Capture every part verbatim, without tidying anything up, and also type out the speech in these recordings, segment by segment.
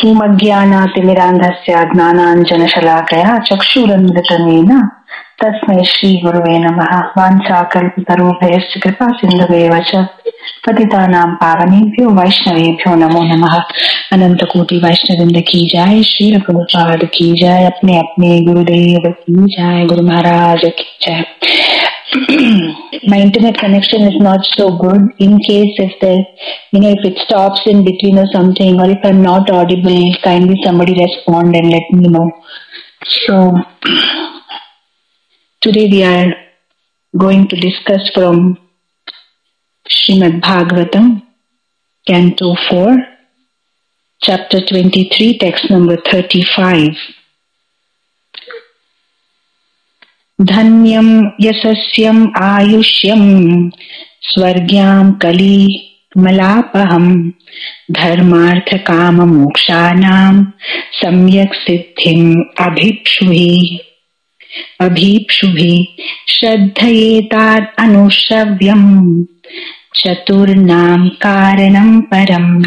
धूमज्ञानातिमिरान्धस्य ज्ञानाञ्जनशलाकया चक्षुरुन्मिलितमेन तस्मै श्रीगुरुवे नमः। वाञ्छाकल्पतरुभ्यश्च कृपा सिन्धुभ्येव च पतितानां पावनेभ्यो वैष्णवेभ्यो नमो नमः। अनंत कोटि वैष्णववृंद की जाय, श्री प्रभुपाद की जाय, अपने अपने गुरुदेव की जाय, गुरु महाराज की जाय। My internet connection is not so good. In case if there, you know, if it stops in between or something, or if I'm not audible, kindly somebody respond and let me know. So today we are going to discuss from Srimad Bhagavatam, Canto four, Chapter twenty-three, text number thirty-five. धन्यं यशस्यम् आयुष्यम् स्वर्ग्यां कलिमलापहम् धर्मार्थ काम मोक्षाणां सम्यक् सिद्धिम् अभीप्सुहि अभीप्सुहि श्रद्धयेतात् अनुश्रव्यम् चतुर्णां कारणं परम्.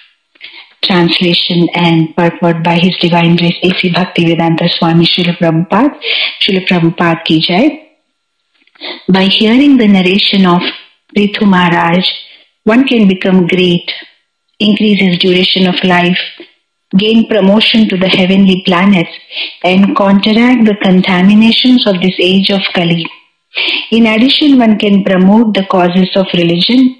Translation and purport by His Divine Grace A C Bhaktivedanta Swami Srila Prabhupada. Srila Prabhupada ki jai. By hearing the narration of Prithu Maharaj, one can become great, increase his duration of life, gain promotion to the heavenly planets, and counteract the contaminations of this age of Kali. In addition, one can promote the causes of religion,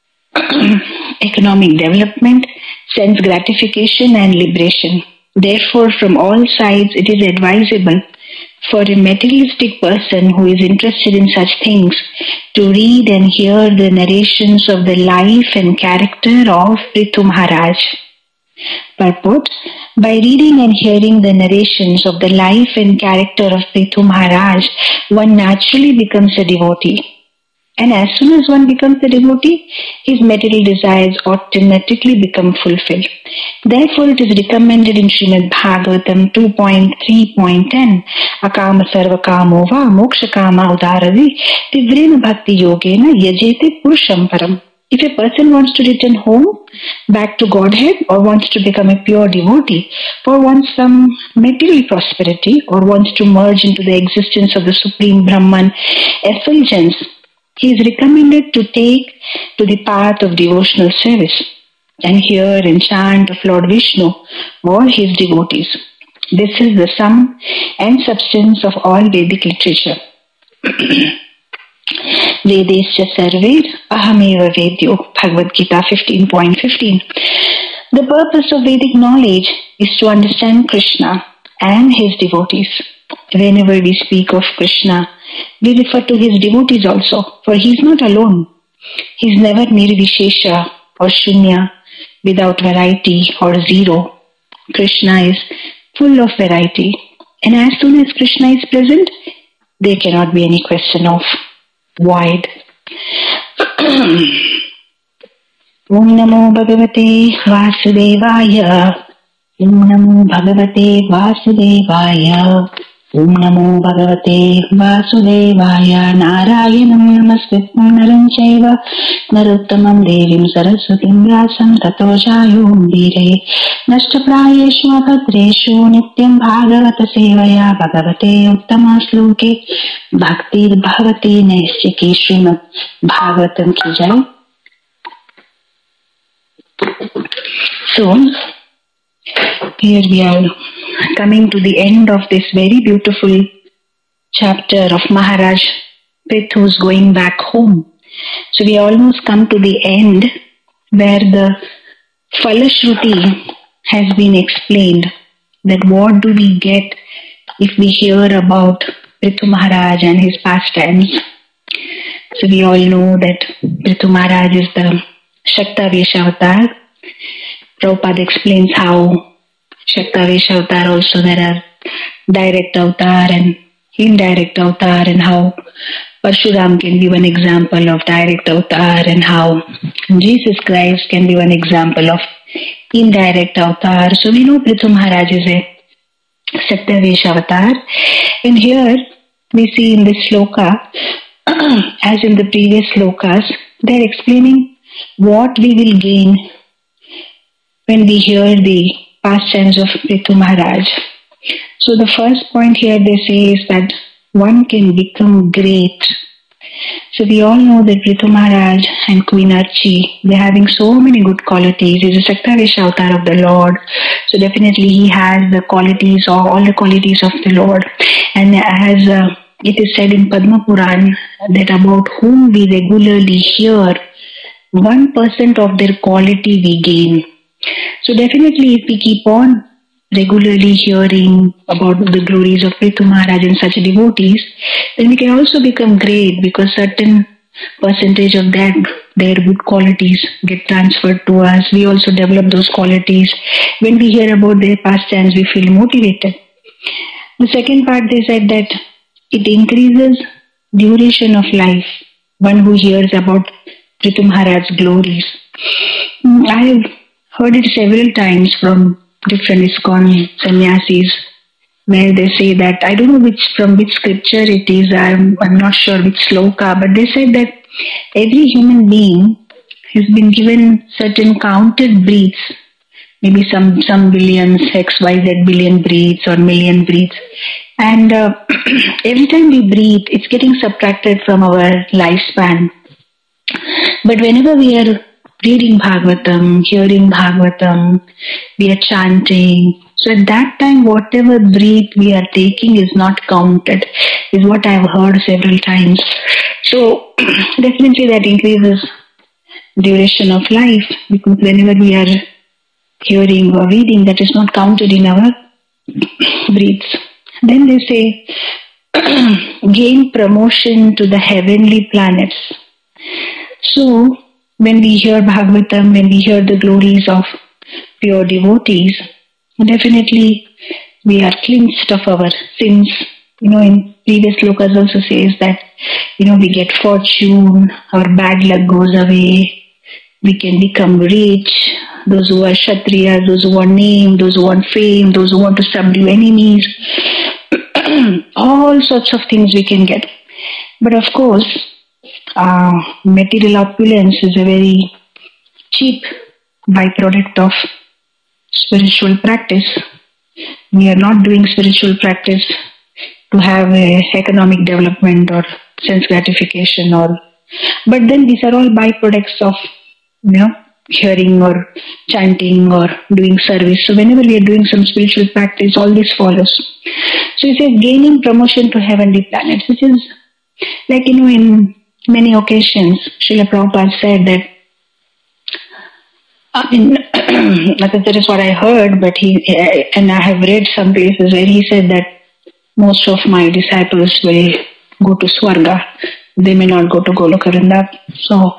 economic development, sense gratification and liberation. Therefore, from all sides, it is advisable for a materialistic person who is interested in such things to read and hear the narrations of the life and character of Prithu Maharaj. Purport: by reading and hearing the narrations of the life and character of Prithu Maharaj, one naturally becomes a devotee. And as soon as one becomes a devotee, his material desires automatically become fulfilled. Therefore, it is recommended in Srimad Bhagavatam two point three point ten, Akama sarva kamo va moksha kama udaravi tivrena bhakti yogena yajete purusham param. If a person wants to return home, back to Godhead, or wants to become a pure devotee, or wants some material prosperity, or wants to merge into the existence of the Supreme Brahman effulgence, he is recommended to take to the path of devotional service and hear and chant of Lord Vishnu, all his devotees. This is the sum and substance of all Vedic literature. Vedescha sarved ahameva vedyo, Bhagavad Gita fifteen point fifteen. The purpose of Vedic knowledge is to understand Krishna and his devotees. Whenever we speak of Krishna, we refer to his devotees also, for he is not alone. He is never nirvishesha or shunya, without variety or zero. Krishna is full of variety, and as soon as Krishna is present, there cannot be any question of void. Om Namo Bhagavate Vasudevaya. Om Namo Bhagavate Vasudevaya. Om Namo Bhagavate Vasudevaya. Narayanam Namaskritvam Naram Chaiva Narottamam Devim Saraswatim Vyasam Tato Jayom Vire Nashtaprayeshu Abhadreshu Nityam Bhagavata Sevaya Bhagavate Uttama Shloke Bhaktir Bhavati Naisyaki Srimad Bhagavatam Ki Jai. So, here we are coming to the end of this very beautiful chapter of Maharaj Prithu's going back home. So we almost come to the end where the Falashruti has been explained, that what do we get if we hear about Prithu Maharaj and his pastimes. So we all know that Prithu Maharaj is the Shaktavesha avatar. Prabhupada explains how Shaktavesha avatar also there are direct avatar and indirect avatar, and how Parshuram can be one example of direct avatar, and how Jesus Christ can be one example of indirect avatar. So we know Prithu Maharaj is a Shaktavesha avatar, and here we see in this sloka, as in the previous slokas, they are explaining what we will gain when we hear the pastimes of Prithu Maharaj. So the first point here they say is that one can become great. So we all know that Prithu Maharaj and Queen Archie, they're having so many good qualities. He's a Shaktavish avatar of the Lord. So definitely he has the qualities, or all the qualities of the Lord. And as uh, it is said in Padma Puran, that about whom we regularly hear, one percent of their quality we gain. So definitely if we keep on regularly hearing about the glories of Prithu Maharaj and such devotees, then we can also become great, because certain percentage of that, their good qualities get transferred to us. We also develop those qualities. When we hear about their pastimes, we feel motivated. The second part, they said that it increases duration of life. One who hears about Prithu Maharaj's glories. I have heard it several times from different ISKCON sannyasis, where they say that, I don't know which from which scripture it is, I'm, I'm not sure which sloka, but they said that every human being has been given certain counted breaths, maybe some, some billions, X Y Z billion breaths or million breaths. And uh, every time we breathe, it's getting subtracted from our lifespan. But whenever we are reading Bhagavatam, hearing Bhagavatam, we are chanting. So at that time, whatever breath we are taking is not counted, is what I have heard several times. So definitely that increases duration of life, because whenever we are hearing or reading, that is not counted in our breaths. Then they say, gain promotion to the heavenly planets. So when we hear Bhagavatam, when we hear the glories of pure devotees, definitely we are cleansed of our sins. You know, in previous slokas also says that, you know, we get fortune, our bad luck goes away, we can become rich. Those who are Kshatriyas, those who want name, those who want fame, those who want to subdue enemies, all sorts of things we can get. But of course, uh, material opulence is a very cheap byproduct of spiritual practice. We are not doing spiritual practice to have a economic development or sense gratification, or but then these are all byproducts of, you know, hearing or chanting or doing service. So whenever we are doing some spiritual practice, all this follows. So it says gaining promotion to heavenly planets, which is like, you know, in many occasions, Srila Prabhupada said that, I mean, that is what I heard, but he, and I have read some places where he said that most of my disciples will go to Swarga. They may not go to Goloka Vrindavan. So,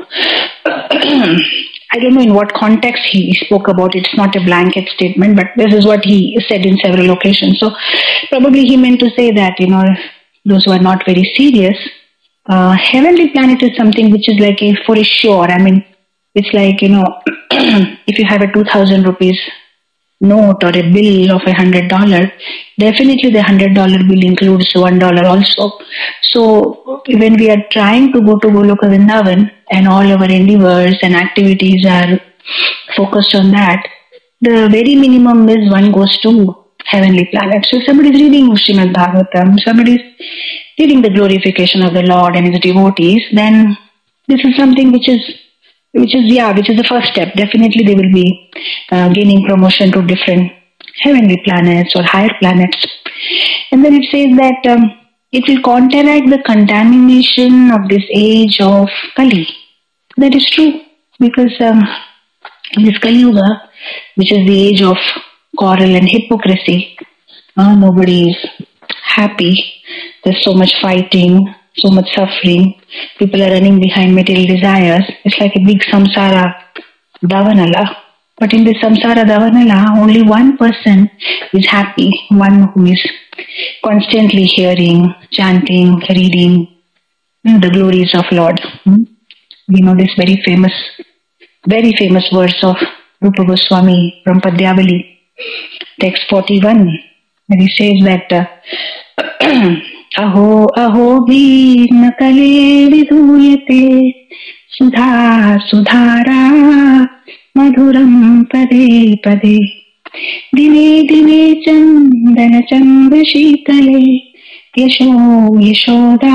I don't know in what context he spoke about it. It's not a blanket statement, but this is what he said in several occasions. So, probably he meant to say that, you know, those who are not very serious, uh, heavenly planet is something which is like a for a sure. I mean, it's like, you know, if you have a two thousand rupees note or a bill of a hundred dollar, definitely the hundred dollar bill includes one dollar also. So when we are trying to go to Goloka Vrindavan and all our endeavors and activities are focused on that, the very minimum is one goes to heavenly planet. So if somebody is reading Srimad Bhagavatam, somebody is reading the glorification of the Lord and his devotees, then this is something which is Which is, yeah, which is the first step. Definitely they will be uh, gaining promotion to different heavenly planets or higher planets. And then it says that um, it will counteract the contamination of this age of Kali. That is true, because um, this Kali Yuga, which is the age of quarrel and hypocrisy, uh, nobody is happy. There's so much fighting, so much suffering. People are running behind material desires. It's like a big samsara davanala. But in this samsara davanala, only one person is happy, one who is constantly hearing, chanting, reading the glories of Lord. We know this very famous, very famous verse of Rupa Goswami from Padyavali, text forty-one, where he says that uh, Aho aho bhim kale vidhuyate sudha sudhara madhuram pade pade. दिने दिने चंदन चंद्र शीतले यशो यशोदा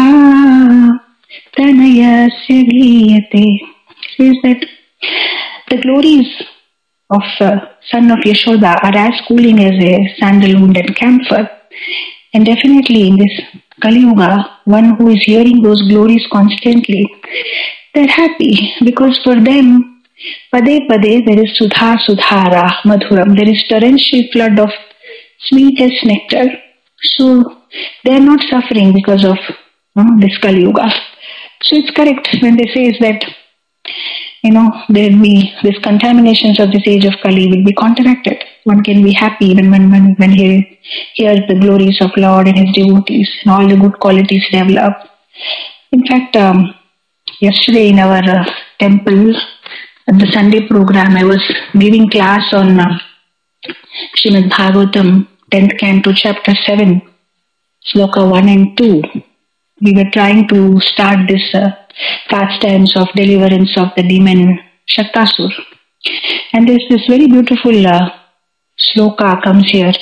तनयस्य गीयते. Says that the glories of uh, son of Yashoda are as cooling as a sandalwood and camphor. And definitely in this Kali Yuga, one who is hearing those glories constantly, they're happy because for them, Pade Pade, there is Sudha Sudhara Madhuram. There is torrential flood of sweetest nectar. So they are not suffering because of you know, this Kali Yuga. So it's correct when they say that you know there will be these contaminations of this age of Kali will be counteracted. One can be happy even when when, when he hears the glories of Lord and his devotees and all the good qualities develop. In fact, um, yesterday in our uh, temple, at the Sunday program, I was giving class on uh, Srimad Bhagavatam, tenth Canto, Chapter seven, Sloka one and two. We were trying to start this uh, pastimes of deliverance of the demon Shaktasur. And there's this very beautiful uh, sloka comes here.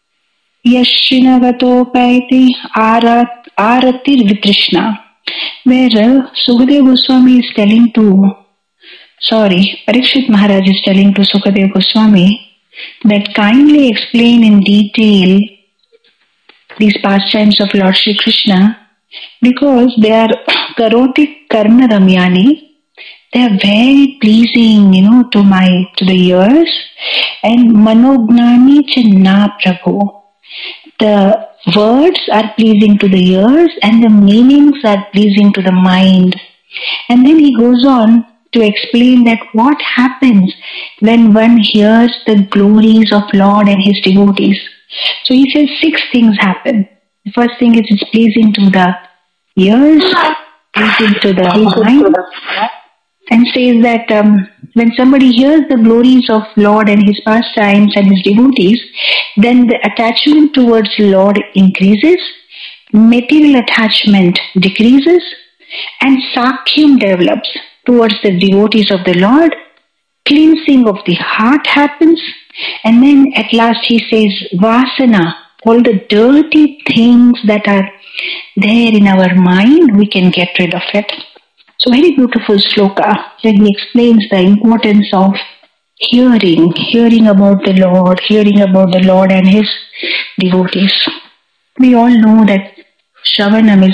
Yashinagato paiti aratir vitrishna. Where uh, Sukadeva Goswami is telling to Sorry, Parikshit Maharaj is telling to Sukadeva Goswami that kindly explain in detail these pastimes of Lord Shri Krishna because they are karoti karna ramyani. They are very pleasing, you know, to my to the ears, and manognani chinna prabhu. The words are pleasing to the ears and the meanings are pleasing to the mind. And then he goes on to explain that what happens when one hears the glories of Lord and his devotees. So he says six things happen. The first thing is it's pleasing to the ears, pleasing to the mind, and says that um, when somebody hears the glories of Lord and his pastimes and his devotees, then the attachment towards Lord increases, material attachment decreases, and Sakhyam develops towards the devotees of the Lord, cleansing of the heart happens, and then at last he says, Vasana, all the dirty things that are there in our mind, we can get rid of it. So very beautiful sloka, where he explains the importance of hearing, hearing about the Lord, hearing about the Lord and his devotees. We all know that Shravanam is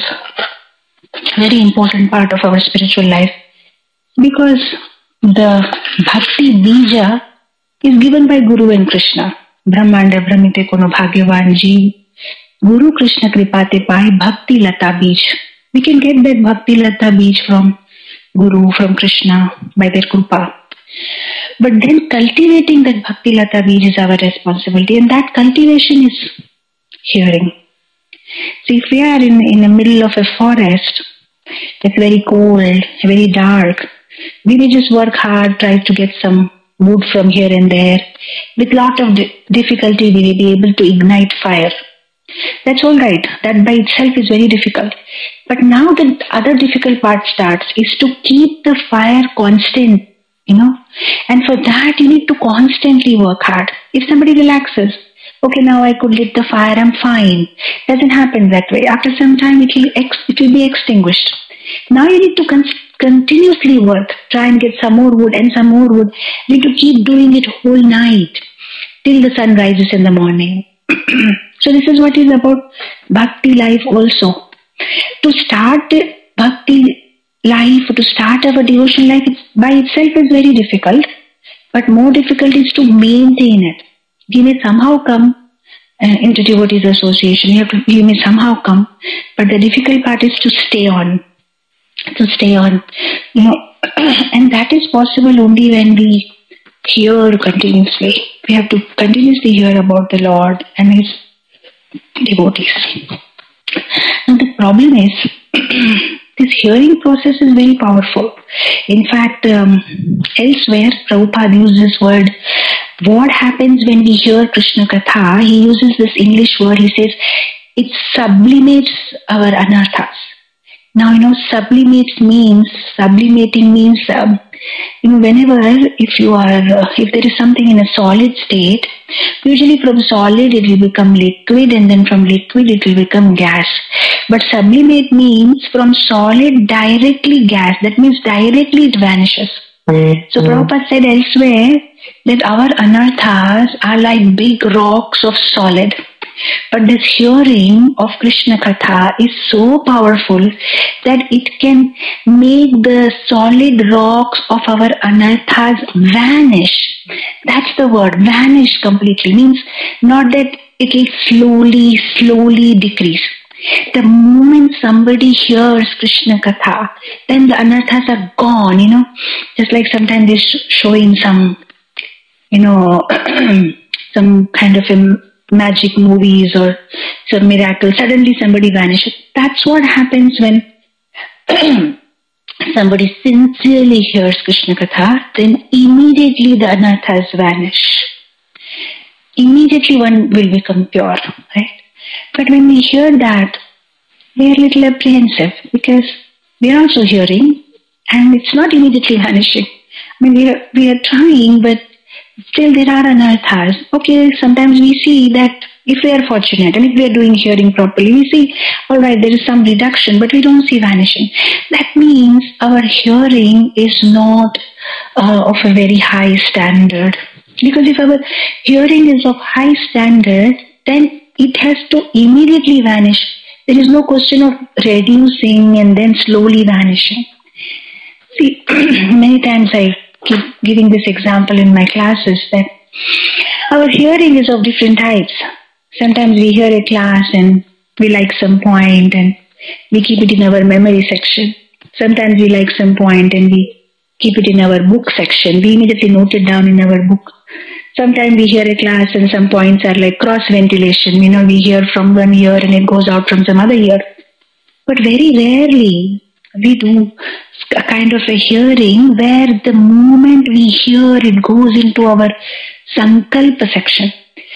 a very important part of our spiritual life, because the Bhakti Bija is given by Guru and Krishna. Brahmanda Brahmite Kono Bhagyavan Jeev. Guru Krishna Kripate Pai Bhakti Lata Bij. We can get that Bhakti Lata Bij from Guru, from Krishna, by their Krupa. But then cultivating that Bhakti Lata Bij is our responsibility, and that cultivation is hearing. So if we are in, in the middle of a forest, it's very cold, very dark, we may just work hard, try to get some wood from here and there. With lot of difficulty, we may be able to ignite fire. That's all right. That by itself is very difficult. But now the other difficult part starts is to keep the fire constant, you know. And for that, you need to constantly work hard. If somebody relaxes, okay, now I could lit the fire, I'm fine. Doesn't happen that way. After some time, it will, ex- it will be extinguished. Now you need to con- continuously work, try and get some more wood and some more wood. You need to keep doing it whole night till the sun rises in the morning. So this is what is about bhakti life also. To start bhakti life, to start our devotion life, it's, by itself is very difficult. But more difficult is to maintain it. You may somehow come uh, into devotees association. You, have to, you may somehow come, but the difficult part is to stay on. To stay on, you know, and that is possible only when we hear continuously. We have to continuously hear about the Lord and his devotees. Now the problem is, this hearing process is very powerful. In fact, um, elsewhere, Prabhupada uses this word, what happens when we hear Krishna Katha, he uses this English word, he says, it sublimates our anarthas. Now, you know, sublimate means, sublimating means, um, you know, whenever, if you are, uh, if there is something in a solid state, usually from solid it will become liquid, and then from liquid it will become gas. But sublimate means from solid directly gas. That means directly it vanishes. Mm-hmm. So Prabhupada said elsewhere that our anarthas are like big rocks of solid. But this hearing of Krishna Katha is so powerful that it can make the solid rocks of our anarthas vanish. That's the word, vanish completely. Means not that it will slowly, slowly decrease. The moment somebody hears Krishna Katha, then the anarthas are gone, you know. Just like sometimes they're sh- showing some, you know, some kind of a magic movies or some miracle. Suddenly somebody vanishes. That's what happens when somebody sincerely hears Krishna Katha, then immediately the anarthas vanish. Immediately one will become pure, right? But when we hear that, we are a little apprehensive because we are also hearing and it's not immediately vanishing. I mean, we are, we are trying, but still there are anarthas. Okay, sometimes we see that if we are fortunate and if we are doing hearing properly, we see, all right, there is some reduction, but we don't see vanishing. That means our hearing is not uh, of a very high standard. Because if our hearing is of high standard, then it has to immediately vanish. There is no question of reducing and then slowly vanishing. See, many times I keep giving this example in my classes that our hearing is of different types. Sometimes we hear a class and we like some point and we keep it in our memory section. Sometimes we like some point and we keep it in our book section. We immediately note it down in our book. Sometimes we hear a class and some points are like cross-ventilation. You know, we hear from one ear and it goes out from some other ear. But very rarely we do a kind of a hearing where the moment we hear it goes into our sankalpa section.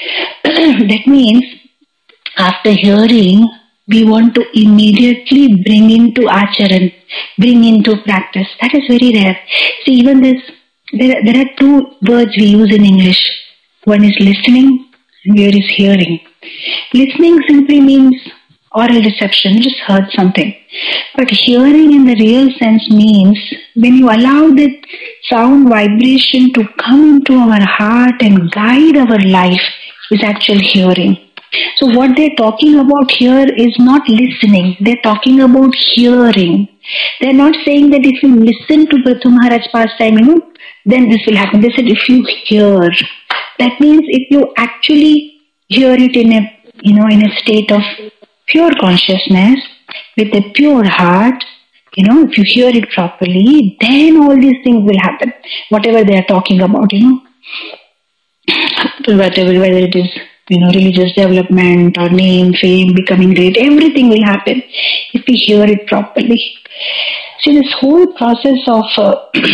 That means after hearing, we want to immediately bring into acharan, bring into practice. That is very rare. See, even this, there, there are two words we use in English. One is listening and the other is hearing. Listening simply means oral reception, just heard something. But hearing in the real sense means when you allow that sound vibration to come into our heart and guide our life is actual hearing. So what they're talking about here is not listening. They're talking about hearing. They're not saying that if you listen to Prithu Maharaj's pastime, you know, then this will happen. They said if you hear. That means if you actually hear it in a, you know, in a state of pure consciousness, with a pure heart, you know, if you hear it properly, then all these things will happen. Whatever they are talking about, you know, whatever, whether it is, you know, religious development or name, fame, becoming great, everything will happen if we hear it properly. See, this whole process of uh,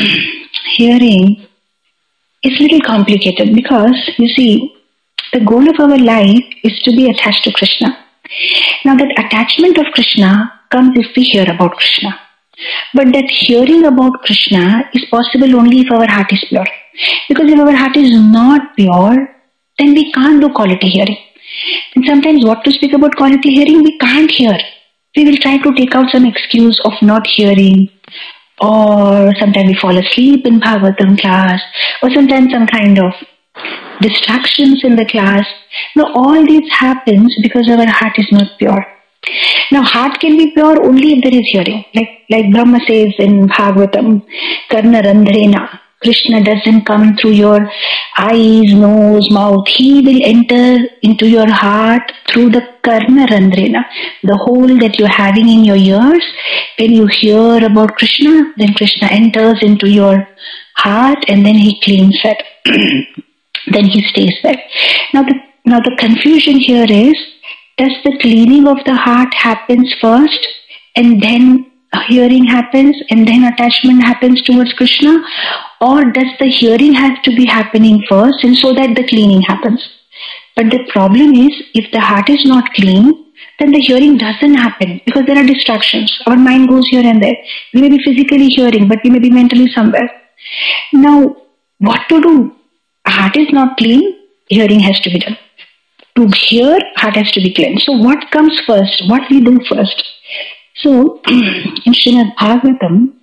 hearing is a little complicated because, you see, the goal of our life is to be attached to Krishna. Now that attachment of Krishna comes if we hear about Krishna. But that hearing about Krishna is possible only if our heart is pure. Because if our heart is not pure, then we can't do quality hearing. And sometimes what to speak about quality hearing, we can't hear. We will try to take out some excuse of not hearing, or sometimes we fall asleep in Bhagavatam class, or sometimes some kind of distractions in the class. Now all this happens because our heart is not pure. Now heart can be pure only if there is hearing. Like like Brahma says in Bhagavatam, Karna Randhrena. Krishna doesn't come through your eyes, nose, mouth. He will enter into your heart through the Karna Randhrena, the hole that you're having in your ears. When you hear about Krishna, then Krishna enters into your heart and then he cleans it. Then he stays there. Now the, now the confusion here is, does the cleaning of the heart happens first and then hearing happens and then attachment happens towards Krishna? Or does the hearing have to be happening first and so that the cleaning happens? But the problem is, if the heart is not clean, then the hearing doesn't happen because there are distractions. Our mind goes here and there. We may be physically hearing, but we may be mentally somewhere. Now, what to do? Heart is not clean, hearing has to be done. To hear, heart has to be clean. So what comes first? What we do first? So, in Srimad Bhagavatam,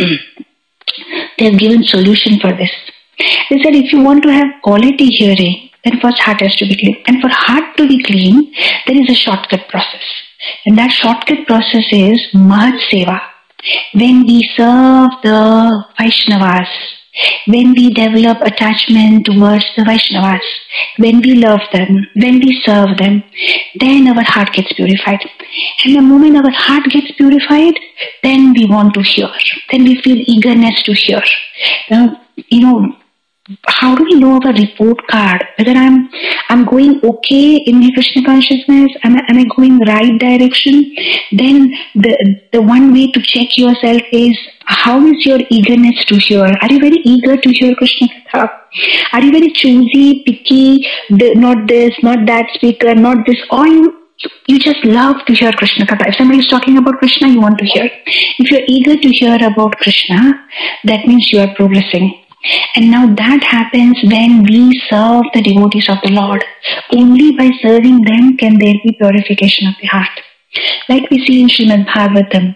they have given solution for this. They said if you want to have quality hearing, then first heart has to be clean. And for heart to be clean, there is a shortcut process. And that shortcut process is Mahat Seva. When we serve the Vaishnavas, when we develop attachment towards the Vaishnavas, when we love them, when we serve them, then our heart gets purified. And the moment our heart gets purified, then we want to hear. Then we feel eagerness to hear. Now, you know, how do we know our report card? Whether I'm I'm going okay in my Krishna consciousness, am I, am I going right direction? Then the the one way to check yourself is, how is your eagerness to hear? Are you very eager to hear Krishna Katha? Are you very choosy, picky, the, not this, not that speaker, not this, or you you just love to hear Krishna Katha? If somebody is talking about Krishna, you want to hear. If you're eager to hear about Krishna, that means you are progressing. And now that happens when we serve the devotees of the Lord. Only by serving them can there be purification of the heart. Like we see in Srimad Bhagavatam,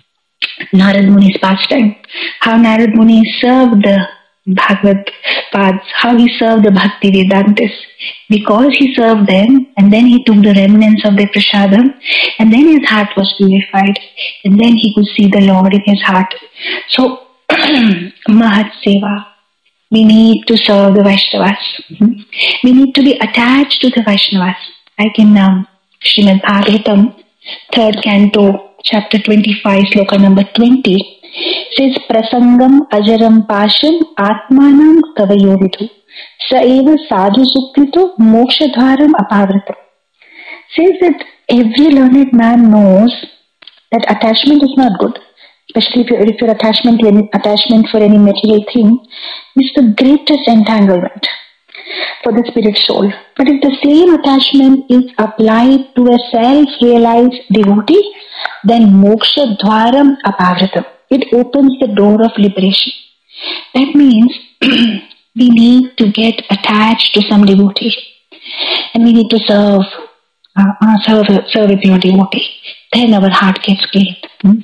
Narad Muni's pastime, how Narad Muni served the Bhagavad paths, how he served the Bhakti Vedantis. Because he served them, and then he took the remnants of the prasadam, and then his heart was purified, and then he could see the Lord in his heart. So, Mahat Seva. We need to serve the Vaishnavas. We need to be attached to the Vaishnavas. Like in um, Srimad Bhagavatam, third canto, chapter twenty-five, sloka number twenty, says, Prasangam ajaram pasham atmanam kavayo vidhu sa eva sadhu sukrito moksha dharam apavritam. Says that every learned man knows that attachment is not good. Especially if, if your attachment to any attachment for any material thing is the greatest entanglement for the spirit soul. But if the same attachment is applied to a self-realized devotee, then moksha dwaram apavritam. It opens the door of liberation. That means we need to get attached to some devotee, and we need to serve, uh, uh, serve, serve with your devotee. Then our heart gets clean. Hmm?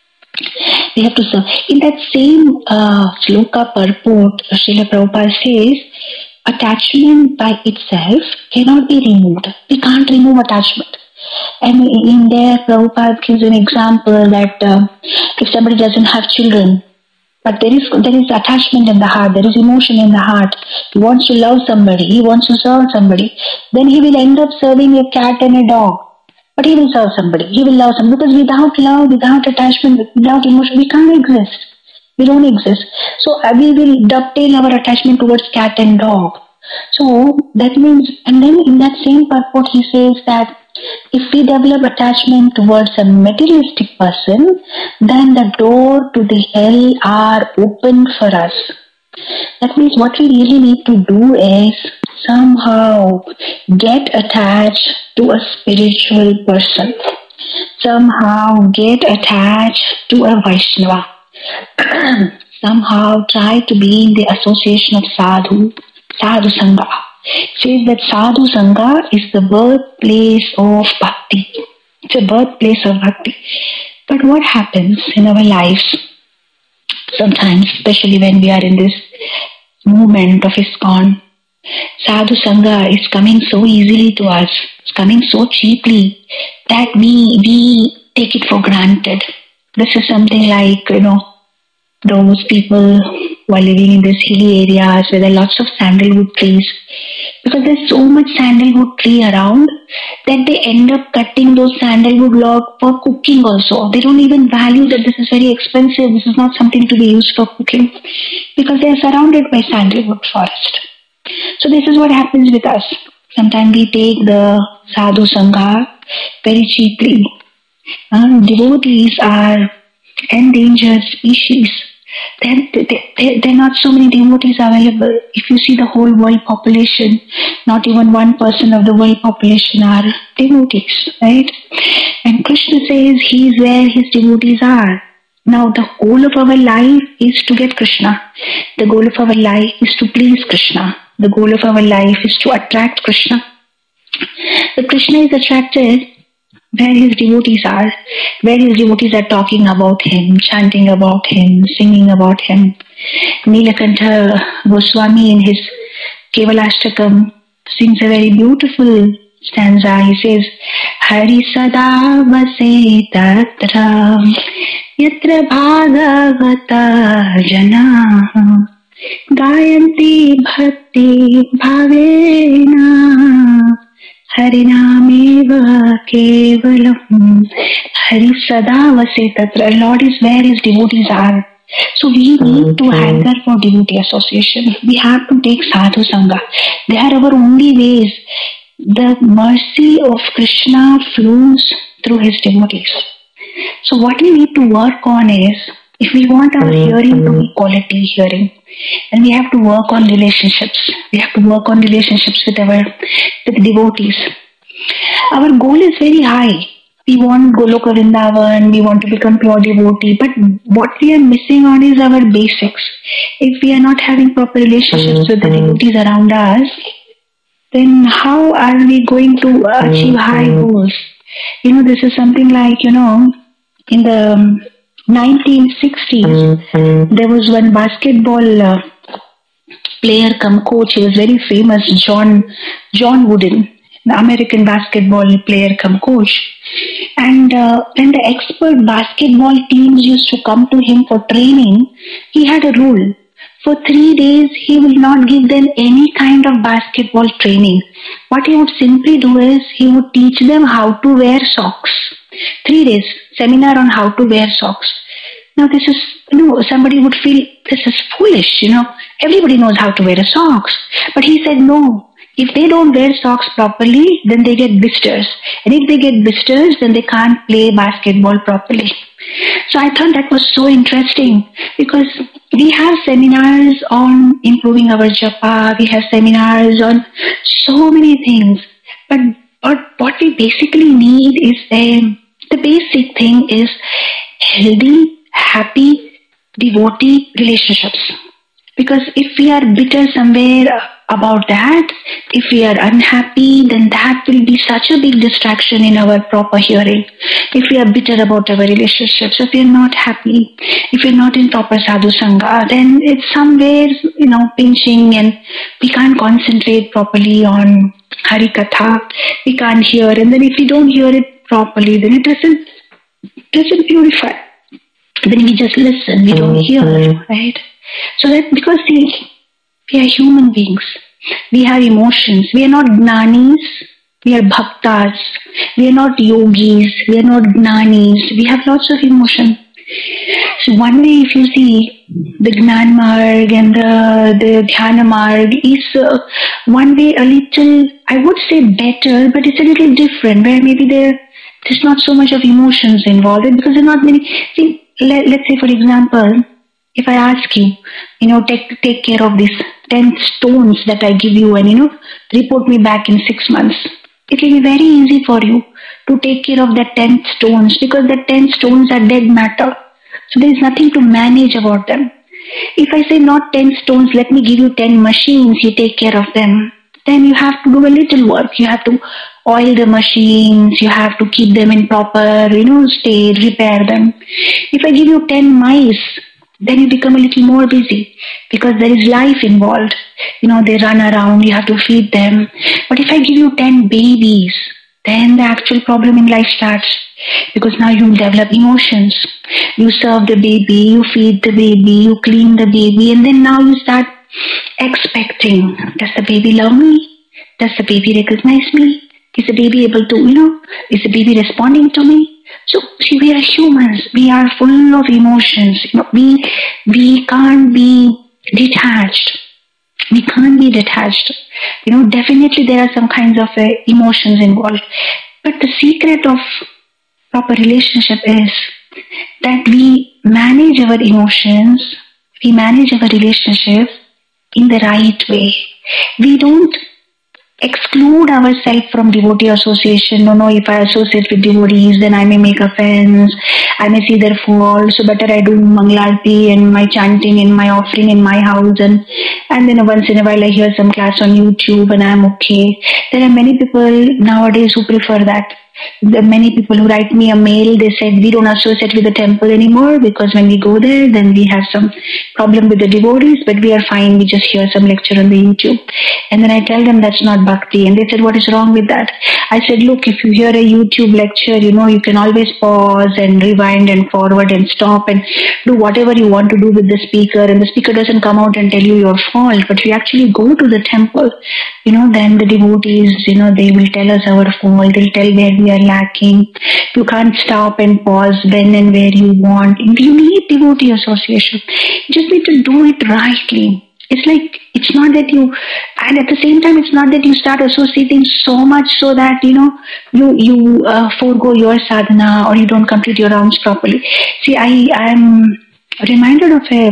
We have to serve. In that same uh, sloka purport, Srila Prabhupada says, attachment by itself cannot be removed. We can't remove attachment. And in there, Prabhupada gives an example that uh, if somebody doesn't have children, but there is there is attachment in the heart, there is emotion in the heart, he wants to love somebody, he wants to serve somebody, then he will end up serving a cat and a dog. But he will serve somebody, he will love somebody, because without love, without attachment, without emotion, we can't exist. We don't exist. So uh, we will dovetail our attachment towards cat and dog. So that means, and then in that same purport he says that if we develop attachment towards a materialistic person, then the door to the hell are open for us. That means what we really need to do is somehow get attached to a spiritual person. Somehow get attached to a Vaishnava. Somehow try to be in the association of sadhu, sadhu sangha. Says that sadhu sangha is the birthplace of bhakti. It's a birthplace of bhakti. But what happens in our lives sometimes, especially when we are in this movement of ISKCON, sadhu sangha is coming so easily to us, it's coming so cheaply that we we take it for granted. This is something like, you know, those people who are living in these hilly areas where there are lots of sandalwood trees. Because there's so much sandalwood tree around that they end up cutting those sandalwood logs for cooking also. They don't even value that this is very expensive, this is not something to be used for cooking, because they are surrounded by sandalwood forest. So this is what happens with us. Sometimes we take the sadhu sangha very cheaply. Uh, devotees are endangered species. then there are not so many devotees available. If you see the whole world population, not even one percent of the world population are devotees, right? And Krishna says he is where his devotees are. Now the goal of our life is to get Krishna. The goal of our life is to please Krishna. The goal of our life is to attract Krishna. The Krishna is attracted where his devotees are, where his devotees are talking about him, chanting about him, singing about him. Nilakantha Goswami in his Kevalashtakam sings a very beautiful stanza. He says, Hari sada vase tatra yatra bhagavata jana gayanti bhakti bhavena Harinameva kevalam. Hari sada vase tatra. Lord is where his devotees are. So we need to hanker for devotee association. We have to take sadhu sangha. They are our only ways. The mercy of Krishna flows through his devotees. So what we need to work on is, if we want our hearing to be quality hearing, and we have to work on relationships. We have to work on relationships with our with devotees. Our goal is very high. We want Goloka Vrindavan, we want to become pure devotee, but what we are missing on is our basics. If we are not having proper relationships with the devotees around us, then how are we going to achieve high goals? You know, this is something like, you know, in the nineteen sixties, there was one basketball uh, player come coach. He was very famous, John John Wooden, the American basketball player come coach. And uh, when the expert basketball teams used to come to him for training, he had a rule. For three days, he will not give them any kind of basketball training. What he would simply do is, he would teach them how to wear socks. Three days, seminar on how to wear socks. Now this is, you know, somebody would feel this is foolish, you know. Everybody knows how to wear a socks. But he said no. If they don't wear socks properly, then they get blisters. And if they get blisters, then they can't play basketball properly. So I thought that was so interesting, because we have seminars on improving our japa, we have seminars on so many things. But, but what we basically need is, a, the basic thing is healthy, happy, devotee relationships. Because if we are bitter somewhere about that, if we are unhappy, then that will be such a big distraction in our proper hearing. If we are bitter about our relationships, if we are not happy, if we are not in proper sadhu sangha, then it's somewhere, you know, pinching, and we can't concentrate properly on Hari Katha. We can't hear, and then if we don't hear it properly, then it doesn't, doesn't purify. Then we just listen, we don't hear, right? So that, because see, we are human beings, we have emotions, we are not gnanis, we are bhaktas, we are not yogis, we are not gnanis, we have lots of emotion. So one way, if you see, the Gnan Marg and the, the Dhyana Marg is uh, one way a little, I would say better, but it's a little different, where maybe there, there's not so much of emotions involved, because there are not many. See, let, let's say for example, if I ask you, you know, take take care of these ten stones that I give you, and, you know, report me back in six months. It will be very easy for you to take care of that ten stones, because the ten stones are dead matter. So there is nothing to manage about them. If I say not ten stones, let me give you ten machines, you take care of them, then you have to do a little work. You have to oil the machines, you have to keep them in proper, you know, state, repair them. If I give you ten mice, then you become a little more busy, because there is life involved. You know, they run around, you have to feed them. But if I give you ten babies, then the actual problem in life starts, because now you develop emotions. You serve the baby, you feed the baby, you clean the baby, and then now you start expecting, does the baby love me? Does the baby recognize me? Is the baby able to, you know, is the baby responding to me? So, see, we are humans. We are full of emotions. You know, we we can't be detached. We can't be detached. You know, definitely there are some kinds of uh, emotions involved. But the secret of proper relationship is that we manage our emotions we manage our relationships in the right way. We don't exclude ourselves from devotee association. No, no, if I associate with devotees, then I may make offense, I may see their faults, so better I do Mangalarti and my chanting and my offering in my house, and and then once in a while I hear some class on YouTube and I'm okay. There are many people nowadays who prefer that. There are many people who write me a mail, they said we don't associate with the temple anymore because when we go there, then we have some problem with the devotees, but we are fine, we just hear some lecture on the YouTube. And then I tell them that's not bhakti. And they said, what is wrong with that? I said, look, if you hear a YouTube lecture, you know, you can always pause and rewind and forward and stop and do whatever you want to do with the speaker. And the speaker doesn't come out and tell you your fault. But if you actually go to the temple, you know, then the devotees, you know, they will tell us our fault. They'll tell where we are lacking. You can't stop and pause when and where you want. You need devotee association. You just need to do it rightly. It's like, it's not that you, and at the same time, it's not that you start associating so much so that, you know, you, you uh, forego your sadhana or you don't complete your rounds properly. See, I am reminded of a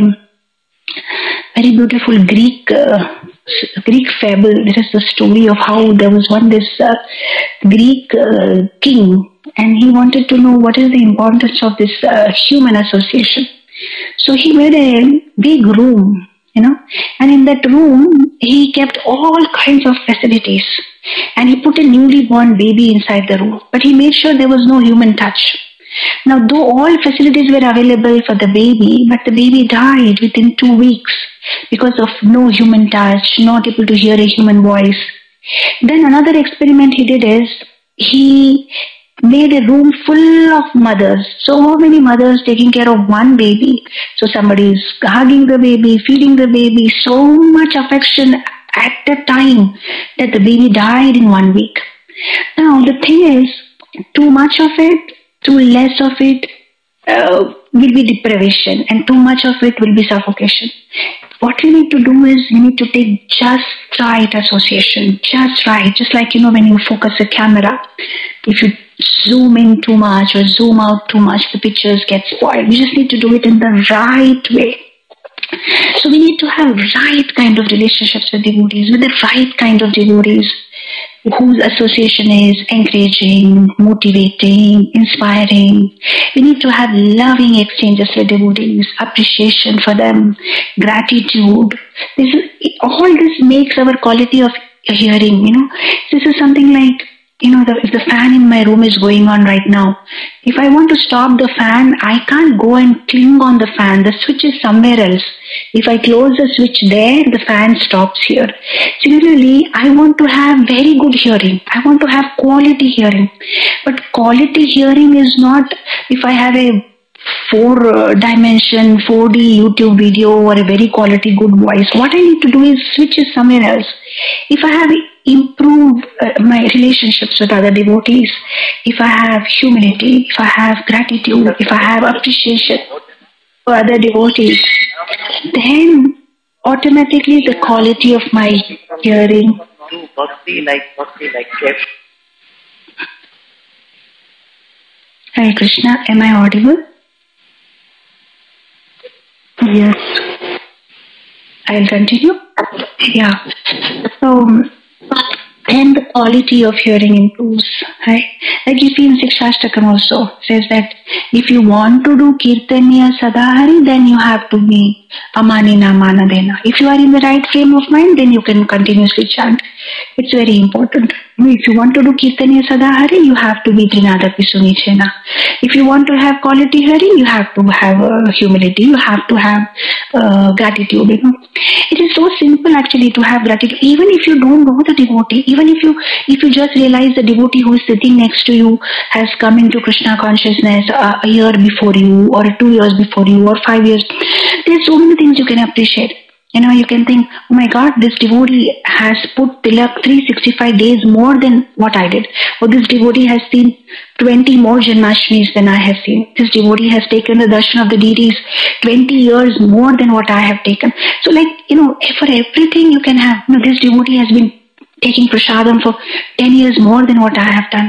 very beautiful Greek, uh, Greek fable. This is the story of how there was one, this uh, Greek uh, king, and he wanted to know what is the importance of this uh, human association. So he made a big room, you know, and in that room, he kept all kinds of facilities. And he put a newly born baby inside the room. But he made sure there was no human touch. Now, though all facilities were available for the baby, but the baby died within two weeks because of no human touch, not able to hear a human voice. Then another experiment he did is, he made a room full of mothers. So many mothers taking care of one baby. So somebody is hugging the baby, feeding the baby, so much affection at the time that the baby died in one week. Now the thing is, too much of it, too less of it uh, will be deprivation, and too much of it will be suffocation. What you need to do is, you need to take just right association, just right. Just like, you know, when you focus a camera, if you zoom in too much or zoom out too much, the pictures get spoiled. You just need to do it in the right way. So we need to have right kind of relationships with devotees, with the right kind of devotees whose association is encouraging, motivating, inspiring. We need to have loving exchanges with devotees, appreciation for them, gratitude. This is, all this makes our quality of hearing, you know. This is something like, you know, the, if the fan in my room is going on right now, if I want to stop the fan, I can't go and cling on the fan. The switch is somewhere else. If I close the switch there, the fan stops here. Similarly, I want to have very good hearing. I want to have quality hearing. But quality hearing is not if I have a four uh, dimension four D YouTube video or a very quality good voice. What I need to do is switch it somewhere else. If I have improved uh, my relationships with other devotees, if I have humility, if I have gratitude, if I have appreciation for other devotees, then automatically the quality of my hearing. Bhakti like bhakti like kept. Hare Krishna, am I audible? Yes. I'll continue. Yeah. So, then the quality of hearing improves, right? Like you see in Sikshashtakam also says that if you want to do Kirtaniya Sadahari, then you have to be Amanina Manadena. If you are in the right frame of mind, then you can continuously chant. It's very important. If you want to do Kirtaniya Sadahari, you have to be Trinadapi Sunichena. If you want to have quality hearing, you have to have uh, humility. You have to have uh, gratitude. You know, it is so simple actually to have gratitude. Even if you don't know the devotee, even if you if you just realize the devotee who is sitting next to you has come into Krishna consciousness uh, a year before you, or two years before you, or five years, there's so many things you can appreciate. You know, you can think, oh my God, this devotee has put tilak three hundred sixty-five days more than what I did. Or this devotee has seen twenty more Janmashtamis than I have seen. This devotee has taken the darshan of the deities twenty years more than what I have taken. So like, you know, for everything you can have, you know, this devotee has been taking prasadam for ten years more than what I have done.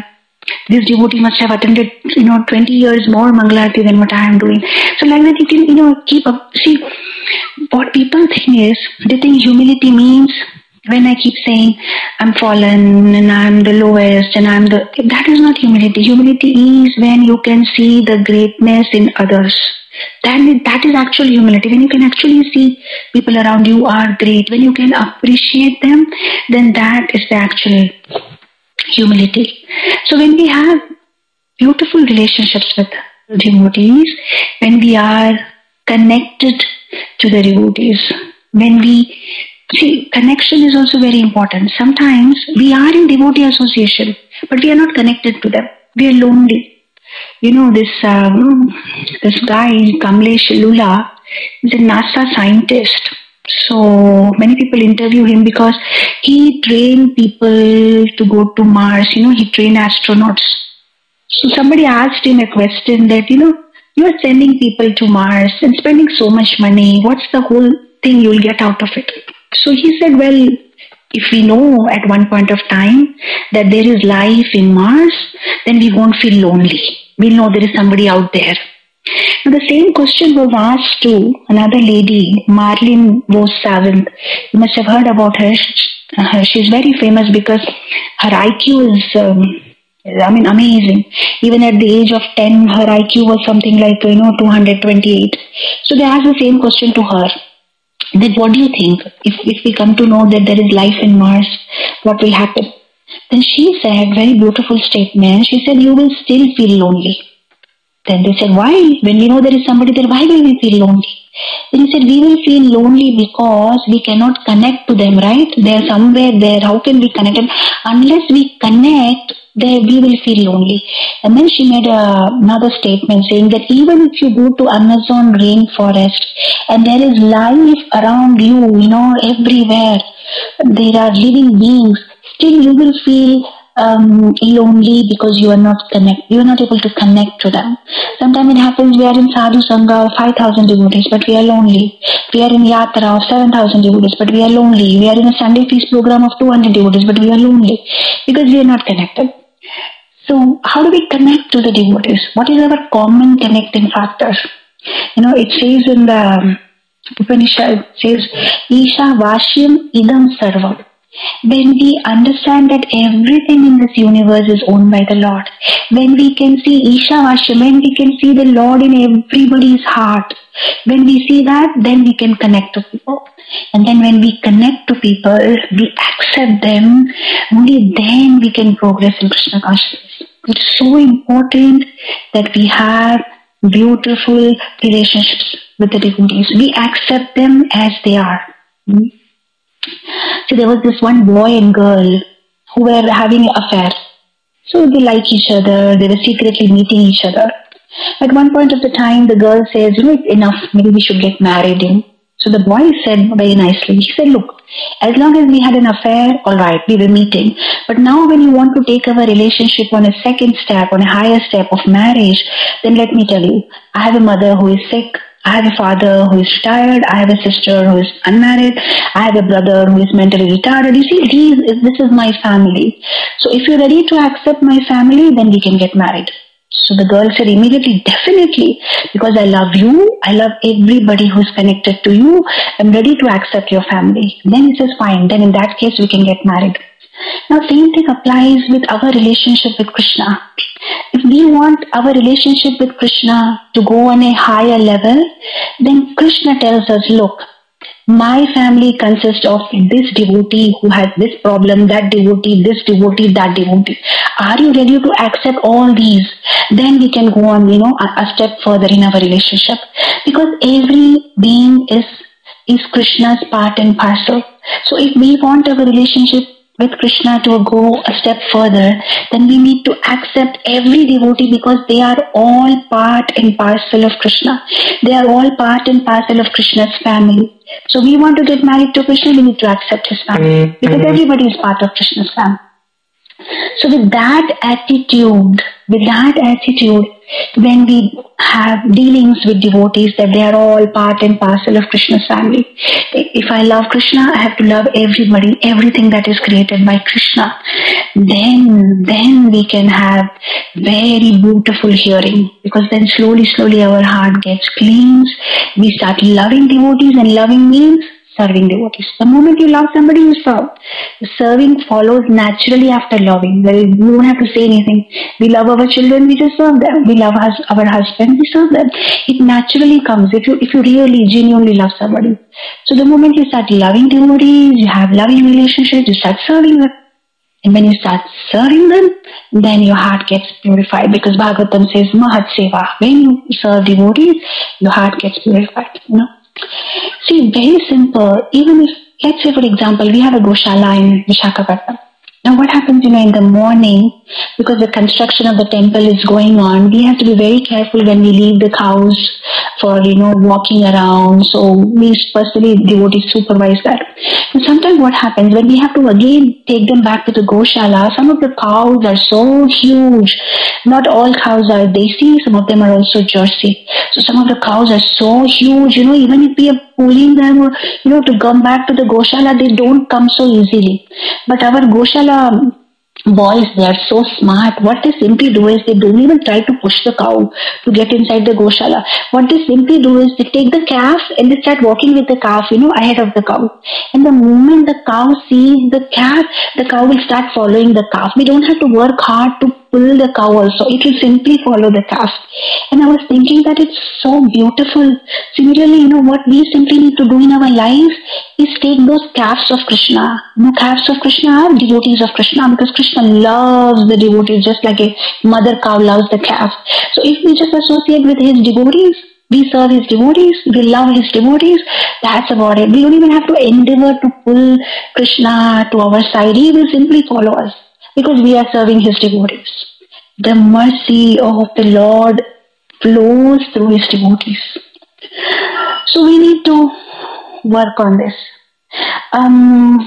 this devotee must have attended, you know, twenty years more Mangalarti than what I am doing. So like that you can, you know, keep up. See, what people think is, they think humility means when I keep saying I'm fallen and I'm the lowest and I'm the, that is not humility. Humility is when you can see the greatness in others. Then that is actual humility. When you can actually see people around you are great, when you can appreciate them, then that is the actual humility. So when we have beautiful relationships with devotees, when we are connected to the devotees, when we see, connection is also very important. Sometimes we are in devotee association, but we are not connected to them. We are lonely. You know, this um, this guy, Kamlesh Lula, is a NASA scientist. So many people interview him because he trained people to go to Mars. You know, he trained astronauts. So somebody asked him a question that, you know, you are sending people to Mars and spending so much money. What's the whole thing you'll get out of it? So he said, well, if we know at one point of time that there is life in Mars, then we won't feel lonely. We'll know there is somebody out there. Now, the same question was asked to another lady, Marlene Vos Savant. You must have heard about her. She's very famous because her I Q is, um, I mean, amazing. Even at the age of ten, her I Q was something like, you know, two hundred twenty-eight. So they asked the same question to her. Then what do you think? If, if we come to know that there is life in Mars, what will happen? Then she said, very beautiful statement. She said, you will still feel lonely. Then they said, why? When we know there is somebody there, why will we feel lonely? Then he said, we will feel lonely because we cannot connect to them, right? They are somewhere there. How can we connect them? Unless we connect, there we will feel lonely. And then she made a, another statement saying that even if you go to Amazon rainforest and there is life around you, you know, everywhere, there are living beings, still you will feel um, lonely because you are not connect, you are not able to connect to them. Sometimes it happens we are in Sadhu Sangha of five thousand devotees, but we are lonely. We are in Yatra of seven thousand devotees, but we are lonely. We are in a Sunday feast program of two hundred devotees, but we are lonely because we are not connected. So how do we connect to the devotees? What is our common connecting factor? You know, it says in the Upanishad, it says, Isha Vashyam Idam Sarvam. When we understand that everything in this universe is owned by the Lord, when we can see Isha Vashyam, when we can see the Lord in everybody's heart, when we see that, then we can connect to people. And then when we connect to people, we accept them, only then we can progress in Krishna consciousness. It's so important that we have beautiful relationships with the devotees. We accept them as they are. So there was this one boy and girl who were having an affair. So they like each other, they were secretly meeting each other. At one point of the time, the girl says, you know, it's enough, maybe we should get married. In. So the boy said very nicely, he said, look, as long as we had an affair, all right, we were meeting. But now when you want to take our relationship on a second step, on a higher step of marriage, then let me tell you, I have a mother who is sick. I have a father who is retired. I have a sister who is unmarried. I have a brother who is mentally retarded. You see, these, this is my family. So if you're ready to accept my family, then we can get married. So the girl said immediately, definitely, because I love you, I love everybody who's connected to you, I'm ready to accept your family. Then he says, fine, then in that case we can get married. Now same thing applies with our relationship with Krishna. If we want our relationship with Krishna to go on a higher level, then Krishna tells us, look, my family consists of this devotee who has this problem, that devotee, this devotee, that devotee. Are you ready to accept all these? Then we can go on, you know, a, a step further in our relationship. Because every being is, is Krishna's part and parcel. So if we want our relationship with Krishna to go a step further, then we need to accept every devotee because they are all part and parcel of Krishna. They are all part and parcel of Krishna's family. So we want to get married to Krishna, we need to accept his family because everybody is part of Krishna's family. So with that attitude, with that attitude, when we have dealings with devotees, that they are all part and parcel of Krishna's family. If I love Krishna, I have to love everybody, everything that is created by Krishna. Then, then we can have very beautiful hearing, because then slowly, slowly our heart gets cleansed. We start loving devotees, and loving means serving devotees. The moment you love somebody, you serve. The serving follows naturally after loving. You don't have to say anything. We love our children, we just serve them. We love us, our husband, we serve them. It naturally comes if you if you really genuinely love somebody. So the moment you start loving devotees, you have loving relationships, you start serving them. And when you start serving them, then your heart gets purified, because Bhagavatam says Mahat Seva. When you serve devotees, your heart gets purified. You know. See, very simple. Even if, let's say for example, we have a Goshala in Visakhapatnam. Now what happens, you know, in the morning, because the construction of the temple is going on, we have to be very careful when we leave the cows for, you know, walking around. So we personally, devotees supervise that. And sometimes what happens, when we have to again take them back to the Goshala, some of the cows are so huge. Not all cows are Desi, some of them are also Jersey. So some of the cows are so huge, you know, even if we are pulling them, you know, to come back to the Goshala, they don't come so easily. But our Goshala boys, they are so smart. What they simply do is they don't even try to push the cow to get inside the Goshala. What they simply do is they take the calf and they start walking with the calf, you know, ahead of the cow. And the moment the cow sees the calf, the cow will start following the calf. We don't have to work hard to pull the cow also. It will simply follow the calf. And I was thinking that it's so beautiful. Similarly, you know, what we simply need to do in our lives is take those calves of Krishna. You know, calves of Krishna are devotees of Krishna, because Krishna loves the devotees just like a mother cow loves the calf. So if we just associate with his devotees, we serve his devotees, we love his devotees, that's about it. We don't even have to endeavor to pull Krishna to our side. He will simply follow us, because we are serving his devotees. The mercy of the Lord flows through his devotees. So we need to work on this. Um,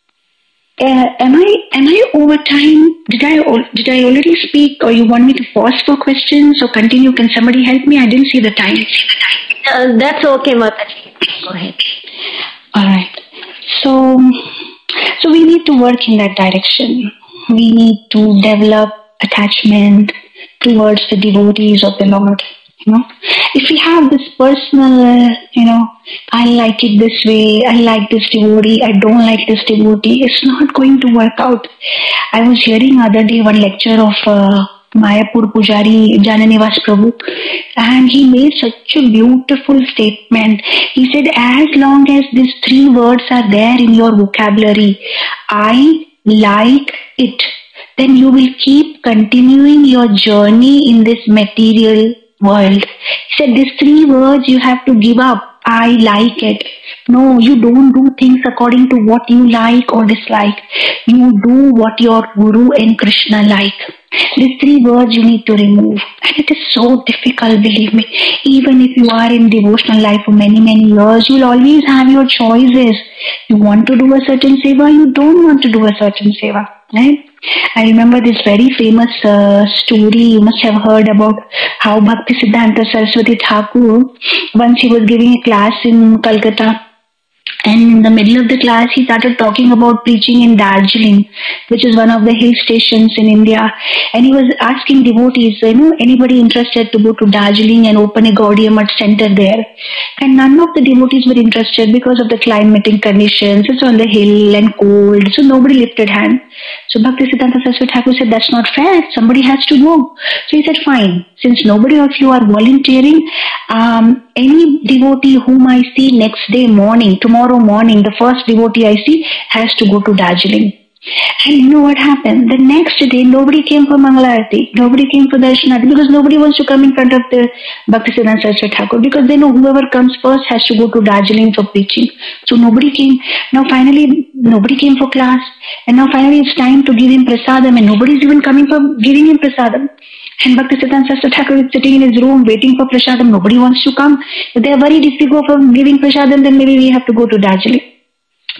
uh, am I am I over time? Did I did I already speak, or you want me to pause for questions or continue? Can somebody help me? I didn't see the time. Uh, that's okay, Mataji. Go ahead. All right. So so we need to work in that direction. We need to develop attachment towards the devotees of the Lord. You know, if we have this personal, you know, I like it this way, I like this devotee, I don't like this devotee, it's not going to work out. I was hearing other day one lecture of uh, Mayapur Pujari Jananivas Prabhu, and he made such a beautiful statement. He said, as long as these three words are there in your vocabulary, I like it, then you will keep continuing your journey in this material world. He said, these three words you have to give up. I like it. No, you don't do things according to what you like or dislike. You do what your Guru and Krishna like. These three words you need to remove. And it is so difficult, believe me. Even if you are in devotional life for many, many years, you will always have your choices. You want to do a certain seva, you don't want to do a certain seva. Right? I remember this very famous uh, story you must have heard about how Bhaktisiddhanta Saraswati Thakur, once he was giving a class in Calcutta, and in the middle of the class he started talking about preaching in Darjeeling, which is one of the hill stations in India, and he was asking devotees, you know, anybody interested to go to Darjeeling and open a Gaudiya Math center there, and none of the devotees were interested because of the climatic conditions. It's on the hill and cold, so nobody lifted hand. So Bhaktisiddhanta Saraswati Thakur said, that's not fair, somebody has to go. So he said, fine, since nobody of you are volunteering, um, any devotee whom I see next day morning, tomorrow morning, the first devotee I see has to go to Darjeeling. And you know what happened? The next day, nobody came for Mangalarati, nobody came for Darshanati, because nobody wants to come in front of the Bhaktisiddhanta Saraswati Thakur, because they know whoever comes first has to go to Darjeeling for preaching. So nobody came. Now finally, nobody came for class, and now finally it's time to give him prasadam, and nobody is even coming for giving him prasadam. And Bhaktisiddhanta Saraswati Thakur is sitting in his room waiting for prasadam. Nobody wants to come. If they are worried, if we go for giving prasadam, then maybe we have to go to Darjeeling.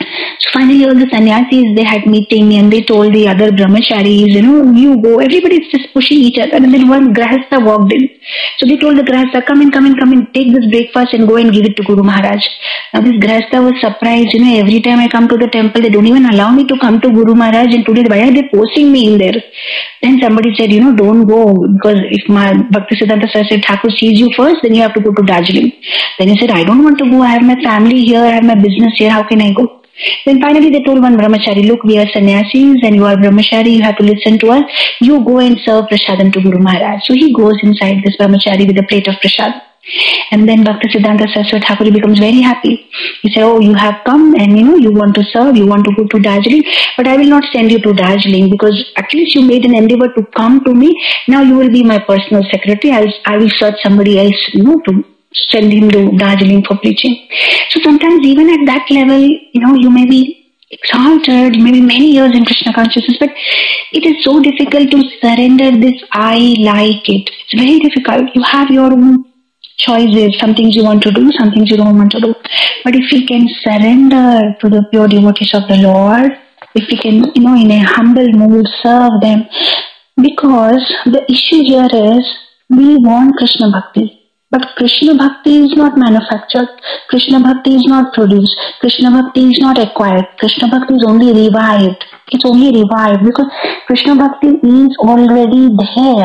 So finally all the sannyasis, they had meeting and they told the other brahmacharis, you know, you go. Everybody's just pushing each other. And then one grahastha walked in. So they told the grahastha, come in, come in, come in, take this breakfast and go and give it to Guru Maharaj. Now this grahastha was surprised, you know, every time I come to the temple, they don't even allow me to come to Guru Maharaj, and today why are they forcing me in there? Then somebody said, you know, don't go, because if my Bhaktisiddhanta Saraswati Thakur sees you first, then you have to go to Darjeeling. Then he said, I don't want to go, I have my family here, I have my business here, how can I go? Then finally they told one brahmachari, look, we are sannyasis and you are brahmachari, you have to listen to us, you go and serve prasadam to Guru Maharaj. So he goes inside this brahmachari with a plate of prasad. And then Bhaktisiddhanta Saraswati Thakur becomes very happy. He said, oh, you have come and you know, you want to serve, you want to go to Darjeeling, but I will not send you to Darjeeling because at least you made an endeavor to come to me. Now you will be my personal secretary. I will, I will search somebody else, you know, to send him to Darjeeling for preaching. So sometimes even at that level, you know, you may be exalted, maybe many years in Krishna consciousness, but it is so difficult to surrender this I like it. It's very difficult. You have your own choices, some things you want to do, some things you don't want to do. But if we can surrender to the pure devotees of the Lord, if we can, you know, in a humble mood serve them, because the issue here is we want Krishna Bhakti. But Krishna Bhakti is not manufactured. Krishna Bhakti is not produced. Krishna Bhakti is not acquired. Krishna Bhakti is only revived. It's only revived because Krishna Bhakti is already there.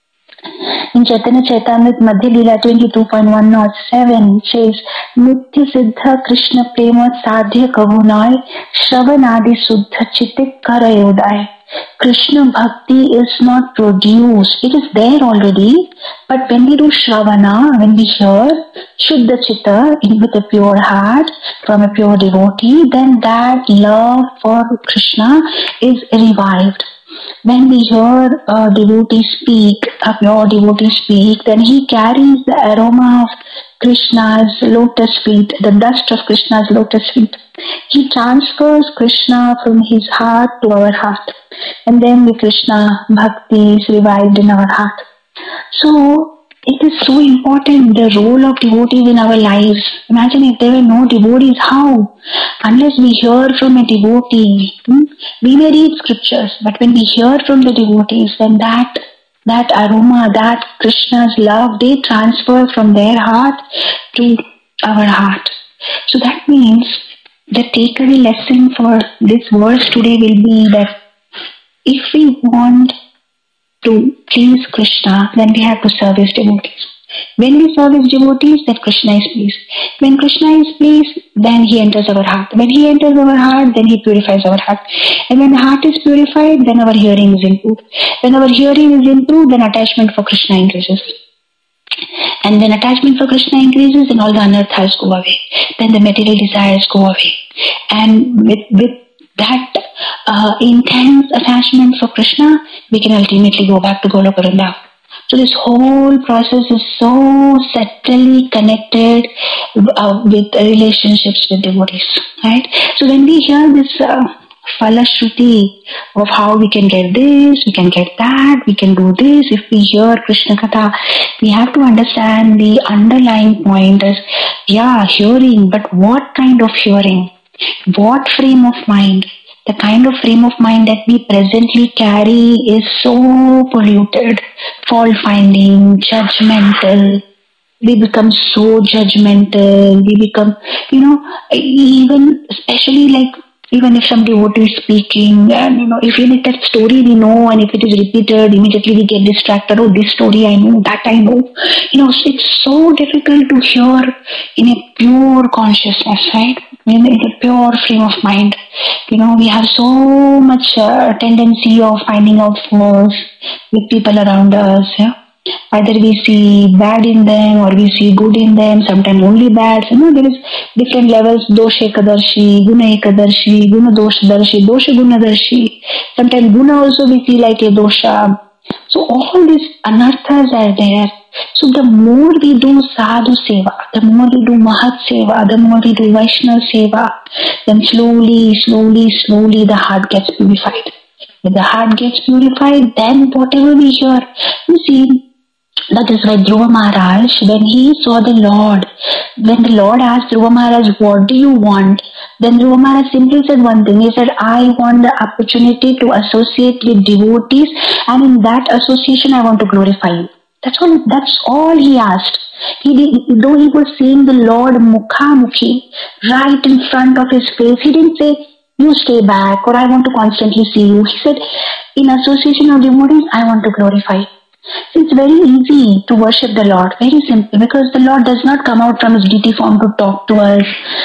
In Chaitanya Chaitamrita Madhya Leela twenty-two point one oh seven says, Nitya Siddha Krishna Prema Sadhya Kahunai Shravanadi Suddha Chitik Karayodai. Krishna Bhakti is not produced. It is there already. But when we do Shravana, when we hear Shuddha Chitta with a pure heart from a pure devotee, then that love for Krishna is revived. When we hear a devotee speak, a pure devotee speak, then he carries the aroma of Krishna's lotus feet, the dust of Krishna's lotus feet. He transfers Krishna from his heart to our heart. And then the Krishna Bhakti is revived in our heart. So, it is so important, the role of devotees in our lives. Imagine if there were no devotees, how? Unless we hear from a devotee, hmm? we may read scriptures, but when we hear from the devotees, then that that aroma, that Krishna's love, they transfer from their heart to our heart. So that means the takeaway lesson for this verse today will be that if we want to please Krishna, then we have to serve his devotees. When we serve his devotees, then Krishna is pleased. When Krishna is pleased, then he enters our heart. When he enters our heart, then he purifies our heart. And when the heart is purified, then our hearing is improved. When our hearing is improved, then attachment for Krishna increases. And when attachment for Krishna increases, then all the anarthas go away. Then the material desires go away. And with, with that uh, intense attachment for Krishna, we can ultimately go back to Goloka Vrindavan. So this whole process is so subtly connected uh, with relationships with devotees, right? So when we hear this uh, falashruti of how we can get this, we can get that, we can do this, if we hear Krishna Katha, we have to understand the underlying point is, yeah, hearing, but what kind of hearing? What frame of mind? The kind of frame of mind that we presently carry is so polluted, fault-finding, judgmental. We become so judgmental. We become, you know, even, especially like, even if some devotee is speaking, and you know, if even if that story we know, and if it is repeated, immediately we get distracted. Oh, this story I know, that I know. You know, it's so difficult to hear in a pure consciousness, right? In a pure frame of mind. You know, we have so much uh, tendency of finding out faults with people around us. Yeah? Either we see bad in them or we see good in them, sometimes only bad. You know, there is different levels, dosha ekadarshi, guna ekadarshi, guna doshadarshi, dosha gunadarshi. Sometimes guna also we see like a dosha. So all these anarthas are there. So the more we do sadhu seva, the more we do mahat seva, the more we do Vaishnava seva, then slowly, slowly, slowly the heart gets purified. When the heart gets purified, then whatever we hear, you see, that is why Dhruva Maharaj, when he saw the Lord, when the Lord asked Dhruva Maharaj, what do you want? Then Dhruva Maharaj simply said one thing. He said, I want the opportunity to associate with devotees, and in that association I want to glorify you. That's all, that's all he asked. He did, though he was seeing the Lord mukha-mukhi, right in front of his face, he didn't say, you stay back, or I want to constantly see you. He said, in association of devotees, I want to glorify. So it's very easy to worship the Lord, very simple, because the Lord does not come out from his deity form to talk to us.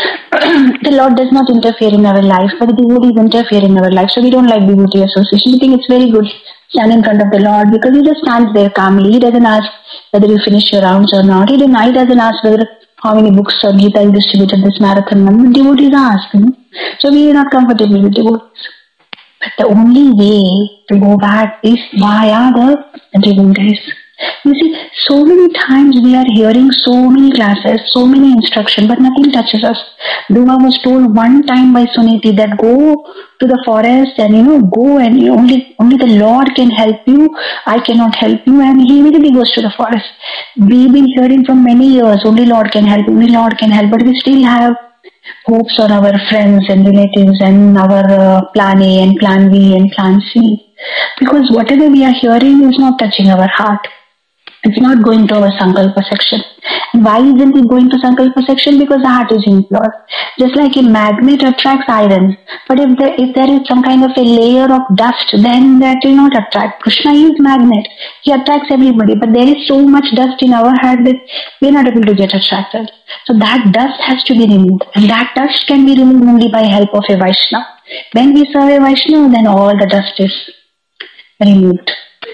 The Lord does not interfere in our life, but the devotees interfere in our life. So we don't like devotee association. We think it's very good stand in front of the Lord, because he just stands there calmly. He doesn't ask whether you finish your rounds or not. He didn't, he doesn't ask whether how many books of Gita you distributed this marathon. The devotees ask. You know? So we are not comfortable with devotees. But the only way to go back is via the devotees. You see, so many times we are hearing so many classes, so many instruction, but nothing touches us. Dhruva was told one time by Suniti that go to the forest and, you know, go and you only, only the Lord can help you. I cannot help you. And he immediately goes to the forest. We've been hearing from many years, only Lord can help, only Lord can help, but we still have hopes on our friends and relatives and our uh, plan A and plan B and plan C. Because whatever we are hearing is not touching our heart. It's not going to our Sankalpa section. And why isn't it going to Sankalpa section? Because the heart is impure. Just like a magnet attracts iron. But if there, if there is some kind of a layer of dust, then that will not attract. Krishna is magnet. He attracts everybody. But there is so much dust in our heart that we are not able to get attracted. So that dust has to be removed. And that dust can be removed only by help of a Vaishnava. When we serve a Vaishnava, then all the dust is removed.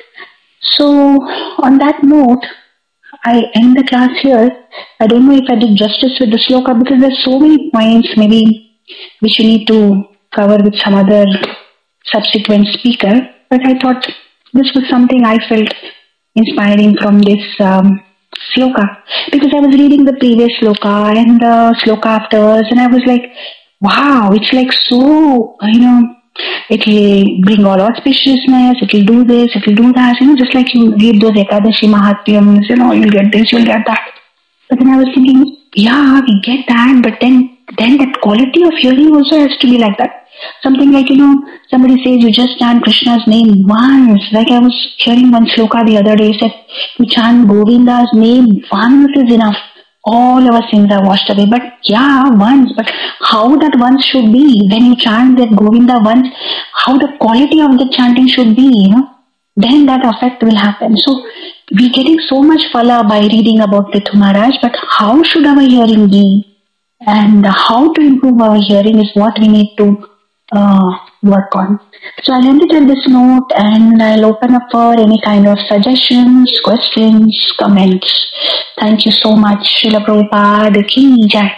So, on that note, I end the class here. I don't know if I did justice with the sloka, because there's so many points maybe which you need to cover with some other subsequent speaker. But I thought this was something I felt inspiring from this um, sloka. Because I was reading the previous sloka and the sloka afterwards, and I was like, wow, it's like so, you know, it will bring all auspiciousness, it will do this, it will do that, you know, just like you read those Ekadashi Mahatyams, you know, you'll get this, you'll get that. But then I was thinking, yeah, we get that, but then, then that quality of hearing also has to be like that. Something like, you know, somebody says you just chant Krishna's name once. Like I was hearing one sloka the other day, said, you chant Govinda's name once is enough. All our sins are washed away. But yeah, once. But how that once should be, when you chant that Govinda once, how the quality of the chanting should be, you know, then that effect will happen. So we're getting so much phala by reading about Prithu Maharaj, but how should our hearing be? And how to improve our hearing is what we need to uh, work on. So I'll end it on this note, and I'll open up for any kind of suggestions, questions, comments. Thank you so much. Srila Prabhupada Ki Jai.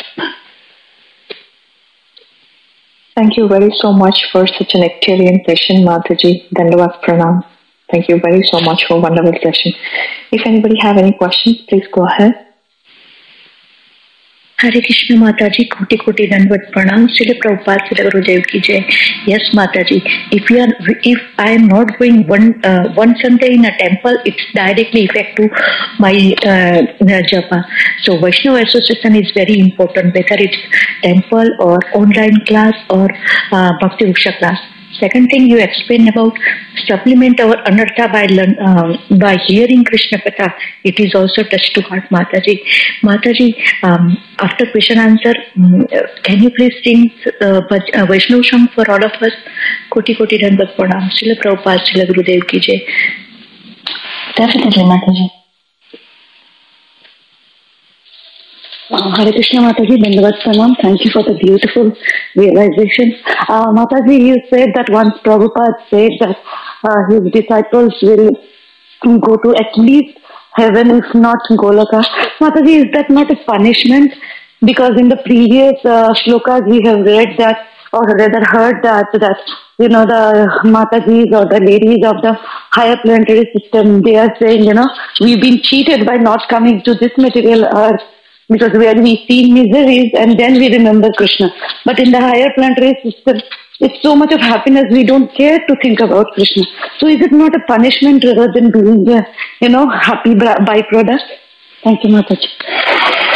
Thank you very so much for such a nectarian session, Mataji. Dandavat Pranam. Thank you very so much for a wonderful session. If anybody have any questions, please go ahead. Hare Krishna Mataji, Koti Koti Dandavat Pranam, Srila Prabhupada, Srila Gurudev Ki Jai. Yes, Mataji, if we are, if I am not going one uh, one Sunday in a temple, it's directly effect to my uh, japa. So Vaishnava association is very important, whether it's temple or online class or uh, Bhakti Vriksha class. Second thing you explain about supplement our anartha by learn, um, by hearing Krishna Katha. It is also touch to heart, Mataji. Mataji, um, after question answer, um, can you please sing uh, Vaishnav Sham for all of us? Koti Koti Dandavat Pranam. Srila Prabhupada, Srila Gurudev Ki Jai. Definitely, Mataji. Uh, Hare Krishna Mataji, Dandavat Pranam. Thank you for the beautiful realization. Uh, Mataji, you said that once Prabhupada said that uh, his disciples will go to at least heaven, if not Goloka. Mataji, is that not a punishment? Because in the previous uh, shlokas we have read that, or rather heard that, that you know, the Matajis or the ladies of the higher planetary system, they are saying, you know, we've been cheated by not coming to this material earth, because where we see miseries and then we remember Krishna. But in the higher planetary system, it's so much of happiness, we don't care to think about Krishna. So is it not a punishment rather than being a, you know, happy byproduct? Thank you, Mataji.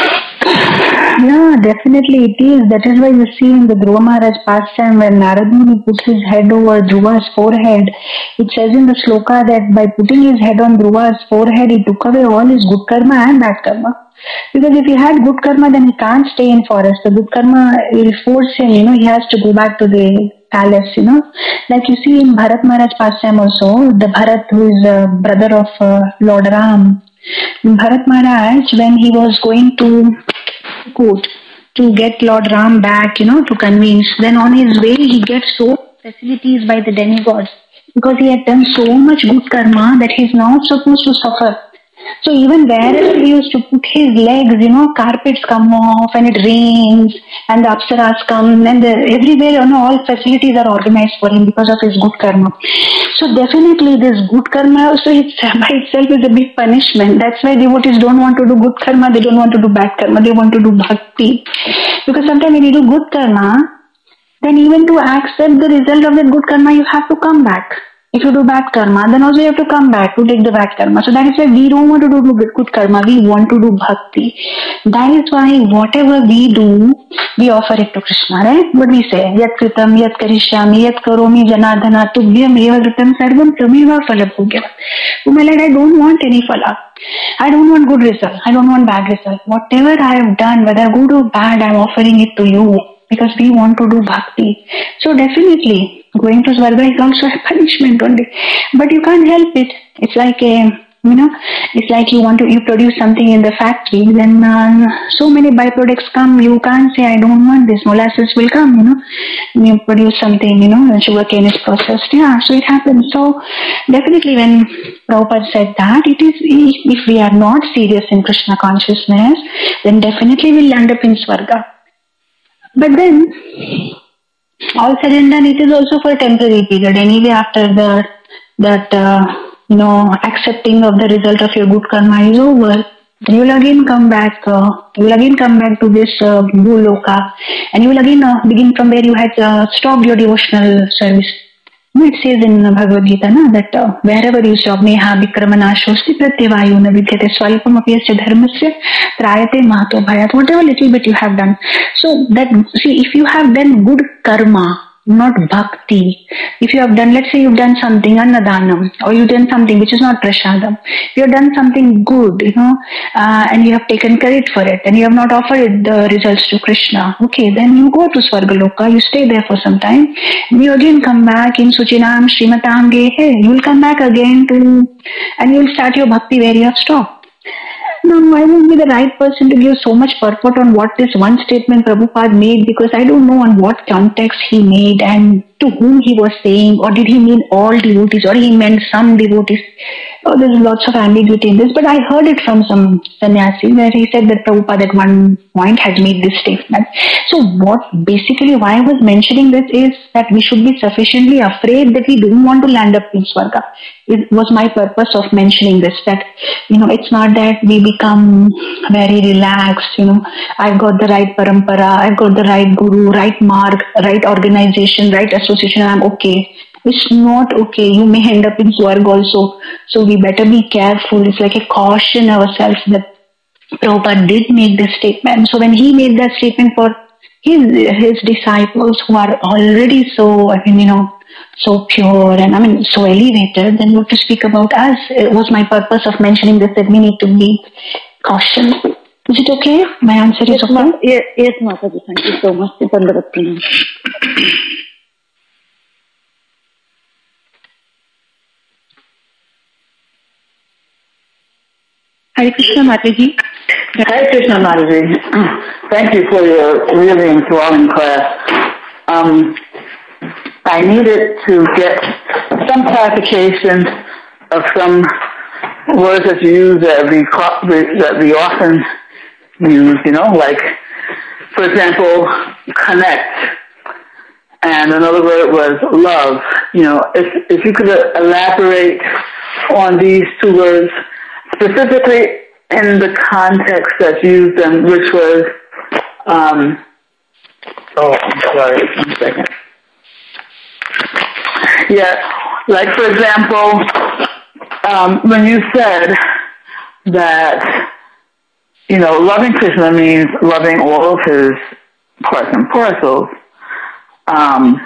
Yeah, definitely it is. That is why you see in the Dhruva Maharaj pastime when Narad Muni puts his head over Dhruva's forehead, it says in the sloka that by putting his head on Dhruva's forehead, he took away all his good karma and bad karma. Because if he had good karma, then he can't stay in forest. The good karma will force him, you know, he has to go back to the palace, you know. Like you see in Bharat Maharaj pastime also, the Bharat who is a brother of uh, Lord Ram, Bharat Maharaj, when he was going to court to get Lord Ram back, you know, to convince, then on his way he gets so facilities by the demigods because he had done so much good karma that he's not supposed to suffer. So even wherever he used to put his legs, you know, carpets come off and it rains and the apsaras come and the, everywhere, you know, all facilities are organized for him because of his good karma. So definitely this good karma also it's, by itself is a big punishment. That's why devotees don't want to do good karma, they don't want to do bad karma, they want to do bhakti. Because sometimes when you do good karma, then even to accept the result of that good karma, you have to come back. If you do bad karma, then also you have to come back to take the bad karma. So that is why we don't want to do good karma, we want to do bhakti. That is why whatever we do, we offer it to Krishna, right? What we say, yat kritam, yat karishyami, yat karomi janardhana, tubhyam eva kritam sarvam tameva phalabhogya. Oh my Lord, I don't want any phala. I don't want good result. I don't want bad result. Whatever I have done, whether good or bad, I am offering it to you because we want to do bhakti. So definitely, going to Swarga is also a punishment only. But you can't help it. It's like a, you know, it's like you want to, you produce something in the factory, then uh, so many byproducts come, you can't say, I don't want this, molasses will come, you know, you produce something, you know, sugar cane is processed, yeah, so it happens. So definitely when Prabhupada said that, it is, if we are not serious in Krishna consciousness, then definitely we'll end up in Swarga. But then, all said and done, it is also for a temporary period. Anyway, after the, that, uh, you know, accepting of the result of your good karma is over, you will again come back, uh, you will again come back to this uh, Bhuloka, and you will again uh, begin from where you had uh, stopped your devotional service. It says in Bhagavad Gita na, that uh, wherever you stop, neha vikramana shosti pratyevayu na vidyate swalpam apyasya dharmasya trayate mahato bhayat. Whatever little bit you have done. So that, see, if you have done good karma, not bhakti. If you have done, let's say you've done something, annadanam, or you've done something which is not prasadam. If you have done something good, you know, uh, and you have taken credit for it, and you have not offered the results to Krishna, okay, then you go to Swargaloka, you stay there for some time, and you again come back in Suchinam, Srimatam Gehe, you will come back again to, and you will start your bhakti where you have stopped. No, I won't be the right person to give so much purport on what this one statement Prabhupada made, because I don't know on what context he made and to whom he was saying, or did he mean all devotees, or he meant some devotees. Oh, there's lots of ambiguity in this, but I heard it from some sannyasi where he said that Prabhupada at one point had made this statement. So what basically why I was mentioning this is that we should be sufficiently afraid that we don't want to land up in Swarga. It was my purpose of mentioning this, that, you know, it's not that we become very relaxed, you know, I've got the right parampara, I've got the right guru, right mark, right organization, right association, I'm okay. It's not okay. You may end up in Swarga also. So we better be careful. It's like a caution ourselves that Prabhupada did make this statement. So when he made that statement for his, his disciples who are already so, I mean, you know, so pure and I mean so elevated, then what to speak about us? It was my purpose of mentioning this, that we need to be cautious. Is it okay? My answer yes, is okay? Ma- yes, yes, Mataji. Thank you so much. Hare Krishna Mataji. Hare Krishna Mataji. Thank you for your really enthralling class. Um, I needed to get some clarification of some words that you use that we, that we often use, you know, like, for example, connect. And another word was love. You know, if, if you could elaborate on these two words, specifically in the context that you used them, which was, um, oh, I'm sorry, one second. Yeah, like for example, um, when you said that you know, loving Krishna means loving all of his parts and parcels. Um,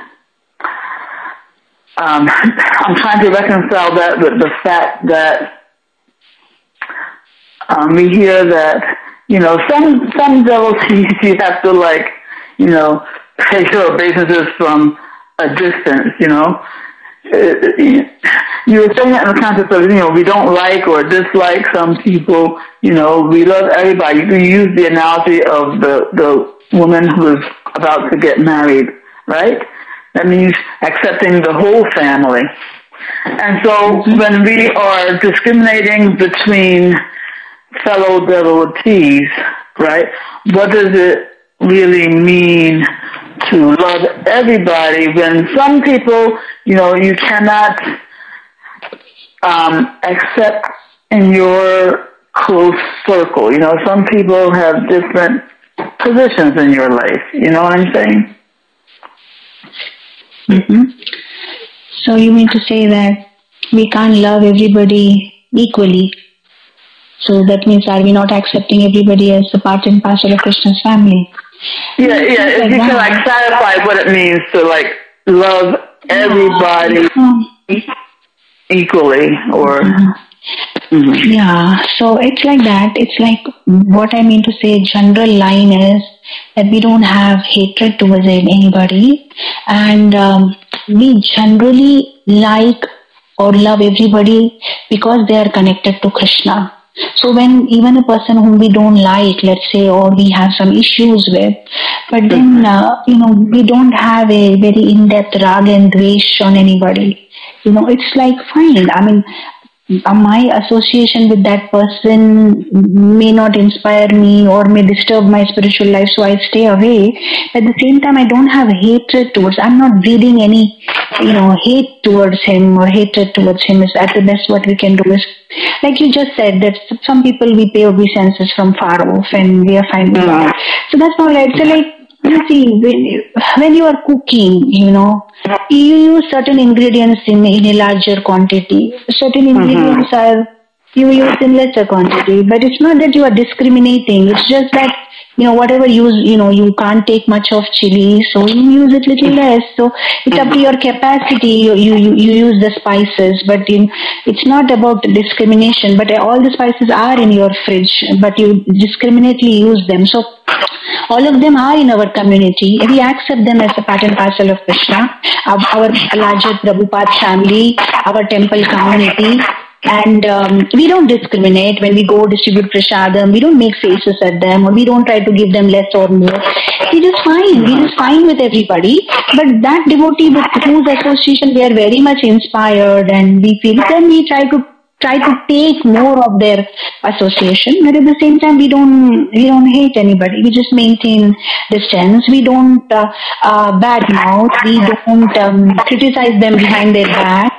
um, I'm trying to reconcile that with the fact that um, we hear that, you know, some some devotees you have to, like, you know, pay your obeisances from a distance, you know. You were saying it in the context of, you know, we don't like or dislike some people, you know, we love everybody. You use the analogy of the, the woman who is about to get married, right? That means accepting the whole family. And so when we are discriminating between fellow devotees, right, what does it really mean to love everybody when some people, you know, you cannot um, accept in your close circle? You know, some people have different positions in your life. You know what I'm saying? Mm-hmm. So you mean to say that we can't love everybody equally? So that means, are we not accepting everybody as a part and parcel of Krishna's family? Yeah, yeah. If you can, like, clarify what it means to, like, love everybody mm-hmm. equally, or mm-hmm. yeah. So it's like that. It's like, what I mean to say, general line is that we don't have hatred towards anybody, and um, we generally like or love everybody because they are connected to Krishna. So when even a person whom we don't like, let's say, or we have some issues with, but then, uh, you know, we don't have a very in-depth raga and dvesh on anybody. You know, it's like, fine. I mean, my association with that person may not inspire me or may disturb my spiritual life, so I stay away. At the same time, I don't have hatred towards, I'm not breeding any, you know, hate towards him or hatred towards him. Is at the best what we can do is, like you just said, that some people we pay obeisances from far off and we are fine with that. So that's all right. So like, you see, when, when you are cooking, you know, you use certain ingredients in, in a larger quantity. Certain ingredients mm-hmm. are you use in lesser quantity. But it's not that you are discriminating. It's just that, you know, whatever you, you know, you can't take much of chili, so you use it little less. So it's up to your capacity. You you, you use the spices, but in, it's not about discrimination. But all the spices are in your fridge, but you discriminately use them. So all of them are in our community. We accept them as a part and parcel of Krishna, our, our larger Prabhupada family, our temple community. And um, we don't discriminate when we go distribute prasadam. We don't make faces at them, or we don't try to give them less or more. We just fine. We just fine with everybody. But that devotee with whose association we are very much inspired and we feel, then we try to try to take more of their association. But at the same time, we don't we don't hate anybody. We just maintain distance. We don't uh, uh, badmouth. We don't um, criticize them behind their back.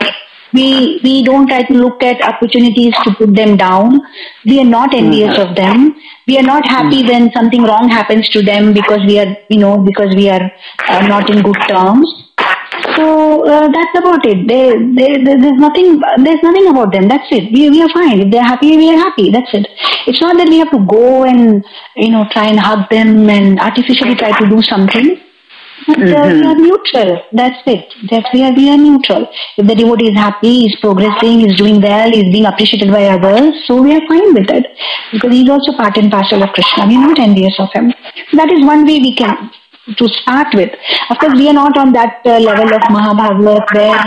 We we don't try to look at opportunities to put them down. We are not envious of them. We are not happy when something wrong happens to them because we are, you know, because we are uh, not in good terms. So uh, that's about it. They, they, they, there's nothing. There's nothing about them. That's it. We we are fine. If they're happy, we are happy. That's it. It's not that we have to go and, you know, try and hug them and artificially try to do something. But uh, mm-hmm. we are neutral. That's it. That we are we are neutral. If the devotee is happy, is progressing, is doing well, is being appreciated by others, so we are fine with it because he is also part and parcel of Krishna. We are not envious of him. That is one way we can to start with. Of course, we are not on that uh, level of Mahabhagavad where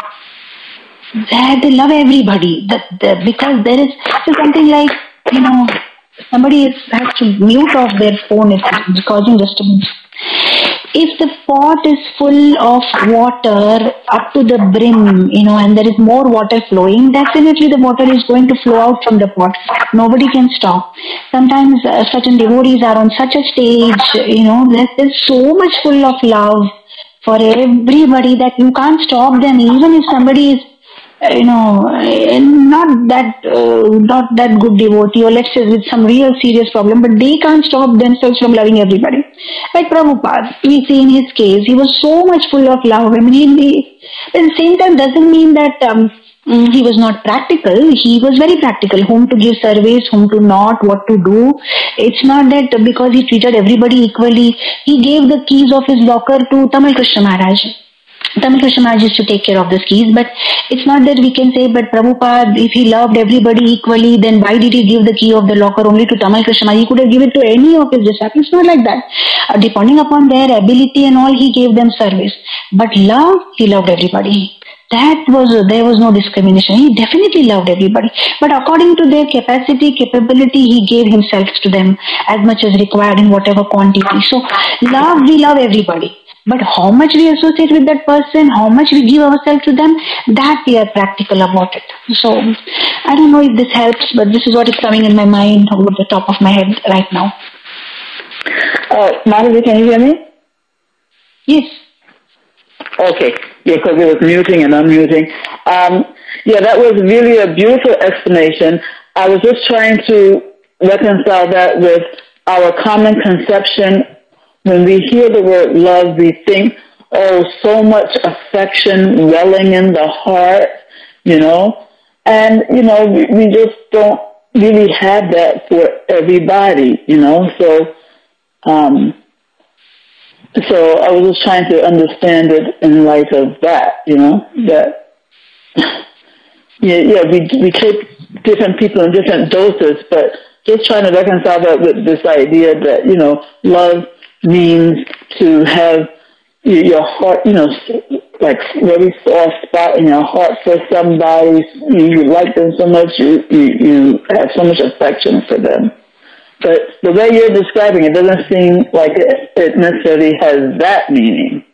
where they love everybody. That the, because there is something like, you know, somebody is, has to mute off their phone. It's causing disturbance. If the pot is full of water up to the brim, you know, and there is more water flowing, definitely the water is going to flow out from the pot. Nobody can stop. Sometimes uh, certain devotees are on such a stage, you know, there's so much full of love for everybody that you can't stop them. Even if somebody is, you know, not that uh, not that good devotee, or let's say with some real serious problem, but they can't stop themselves from loving everybody. Like Prabhupada, we see in his case, he was so much full of love. I mean, he, he, at the same time, doesn't mean that um, Mm, he was not practical. He was very practical. Whom to give service, whom to not, what to do. It's not that because he treated everybody equally. He gave the keys of his locker to Tamal Krishna Maharaj. Tamal Krishna Maharaj used to take care of the keys, but it's not that we can say, but Prabhupada, if he loved everybody equally, then why did he give the key of the locker only to Tamal Krishna Maharaj? He could have given it to any of his disciples. It's not like that. Uh, depending upon their ability and all, he gave them service. But love, he loved everybody. That was, there was no discrimination. He definitely loved everybody. But according to their capacity, capability, he gave himself to them as much as required in whatever quantity. So, love, we love everybody. But how much we associate with that person, how much we give ourselves to them, that we are practical about it. So, I don't know if this helps, but this is what is coming in my mind over the top of my head right now. Uh, Madhavi, can you hear me? Yes. Okay, yeah, because it was muting and unmuting. Um, yeah, that was really a beautiful explanation. I was just trying to reconcile that with our common conception. When we hear the word love, we think, oh, so much affection welling in the heart, you know, and, you know, we, we just don't really have that for everybody, you know, so, um, So I was just trying to understand it in light of that, you know, that, yeah, yeah, we we take different people in different doses, but just trying to reconcile that with this idea that, you know, love means to have your heart, you know, like very soft spot in your heart for somebody. You, you like them so much, you, you, you have so much affection for them. But the way you're describing it doesn't seem like it, it necessarily has that meaning.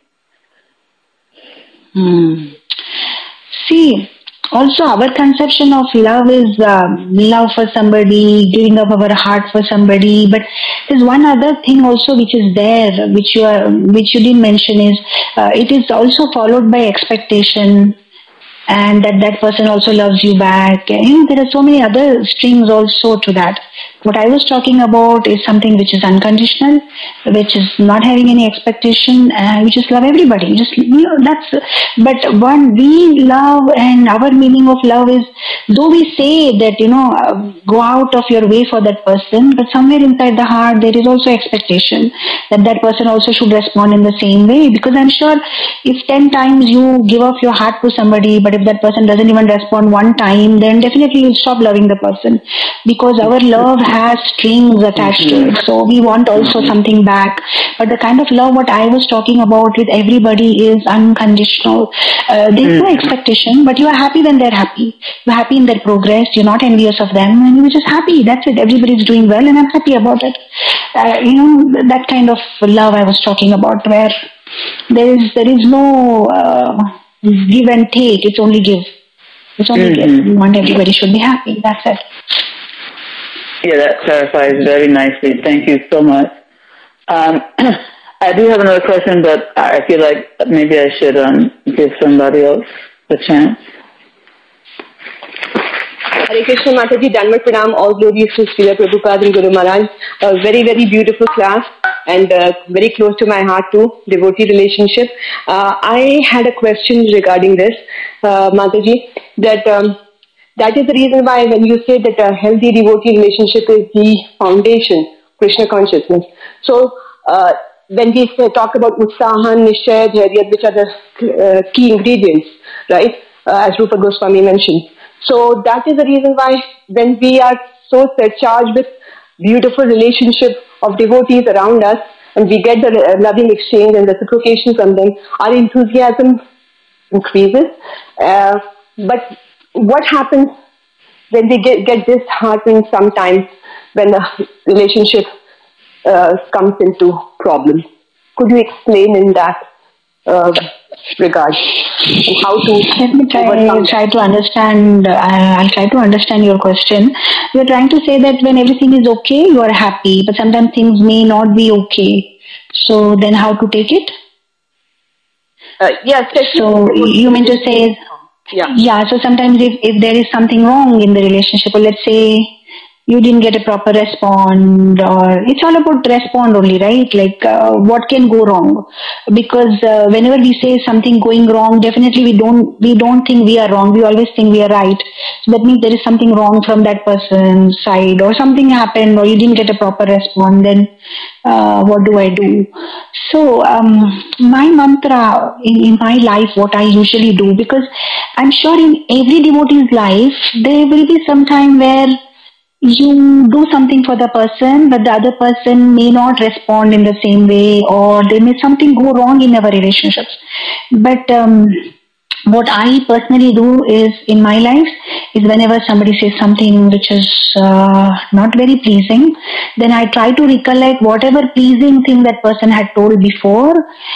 Hmm. See, also our conception of love is uh, love for somebody, giving up our heart for somebody. But there's one other thing also which is there, which you are, which you didn't mention, is uh, it is also followed by expectation. And that that person also loves you back. And, you know, there are so many other strings also to that. What I was talking about is something which is unconditional, which is not having any expectation, and we just love everybody. Just, you know, that's. But when we love, and our meaning of love is, though we say that, you know, uh, go out of your way for that person, but somewhere inside the heart there is also expectation that that person also should respond in the same way. Because I'm sure if ten times you give up your heart to somebody, but if that person doesn't even respond one time, then definitely you'll stop loving the person, because our love has strings attached mm-hmm. to it. So we want also mm-hmm. something back. But the kind of love what I was talking about with everybody is unconditional. Uh, there's mm-hmm. no expectation, but you are happy when they're happy. You're happy in their progress. You're not envious of them, and you're just happy. That's it. Everybody's doing well, and I'm happy about it. Uh, you know, that kind of love I was talking about, where there is there is no uh, give and take. It's only give. It's only mm-hmm. give. You want everybody should be happy. That's it. Yeah, that clarifies very nicely. Thank you so much. Um, I do have another question, but I feel like maybe I should um, give somebody else a chance. Hare Krishna Mataji, Danvat Pranam, all glories to Srila Prabhupada and Guru Maharaj. A very, very beautiful class and uh, very close to my heart too, devotee relationship. Uh, I had a question regarding this, uh, Mataji, that um, that is the reason why when you say that a healthy devotee relationship is the foundation, Krishna consciousness. So uh, when we say, talk about Utsaha, Nishchaya, Dhairya, which are the uh, key ingredients, right, uh, as Rupa Goswami mentioned. So that is the reason why when we are so surcharged with beautiful relationship of devotees around us and we get the loving exchange and reciprocation from them, our enthusiasm increases. Uh, but what happens when we get, get disheartened sometimes when the relationship uh, comes into problem? Could you explain in that uh, regard? And how to Let me try, try to understand. Uh, I'll try to understand your question. You're trying to say that when everything is okay, you are happy, but sometimes things may not be okay. So then, how to take it? Uh, yes. So you mean to say, yeah, yeah. So sometimes if if there is something wrong in the relationship, or let's say you didn't get a proper respond, or it's all about respond only, right? Like uh, what can go wrong? Because uh, whenever we say something going wrong, definitely we don't we don't think we are wrong. We always think we are right. So that means there is something wrong from that person's side, or something happened, or you didn't get a proper response. Then uh, what do I do? So um, my mantra in, in my life, what I usually do, because I'm sure in every devotee's life there will be some time where you do something for the person, but the other person may not respond in the same way, or there may something go wrong in our relationships. But um, what I personally do is in my life is whenever somebody says something which is uh, not very pleasing, then I try to recollect whatever pleasing thing that person had told before.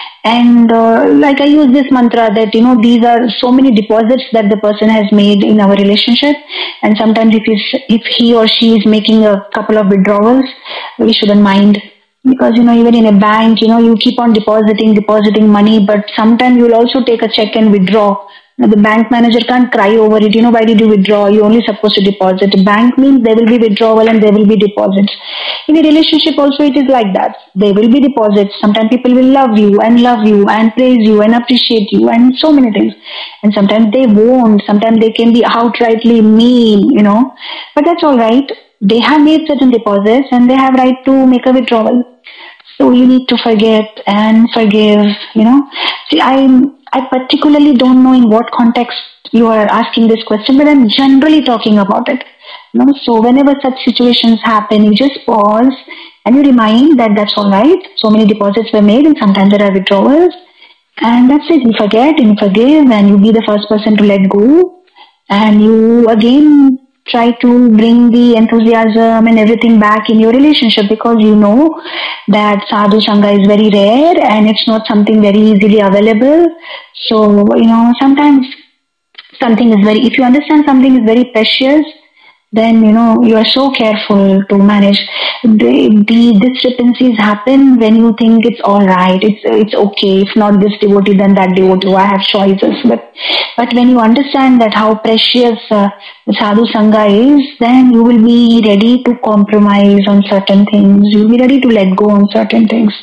And uh, like I use this mantra that, you know, these are so many deposits that the person has made in our relationship. And sometimes if, he's, if he or she is making a couple of withdrawals, we shouldn't mind. Because, you know, even in a bank, you know, you keep on depositing, depositing money, but sometimes you'll also take a check and withdraw. Now, the bank manager can't cry over it. You know, why did you withdraw? You're only supposed to deposit. Bank means there will be withdrawal and there will be deposits. In a relationship also it is like that. There will be deposits. Sometimes people will love you and love you and praise you and appreciate you and so many things. And sometimes they won't. Sometimes they can be outrightly mean, you know. But that's all right. They have made certain deposits and they have right to make a withdrawal. So you need to forget and forgive, you know. See, I I particularly don't know in what context you are asking this question, but I'm generally talking about it. You know, so whenever such situations happen, you just pause and you remind that that's all right. So many deposits were made and sometimes there are withdrawals. And that's it. You forget and you forgive and you be the first person to let go. And you again try to bring the enthusiasm and everything back in your relationship, because you know that sadhu sangha is very rare and it's not something very easily available. So, you know, sometimes something is very, if you understand something is very precious, then, you know, you are so careful to manage. The, the discrepancies happen when you think it's all right, it's it's okay, if not this devotee, then that devotee, I have choices. But but when you understand that how precious uh, the sadhu sangha is, then you will be ready to compromise on certain things. You'll be ready to let go on certain things.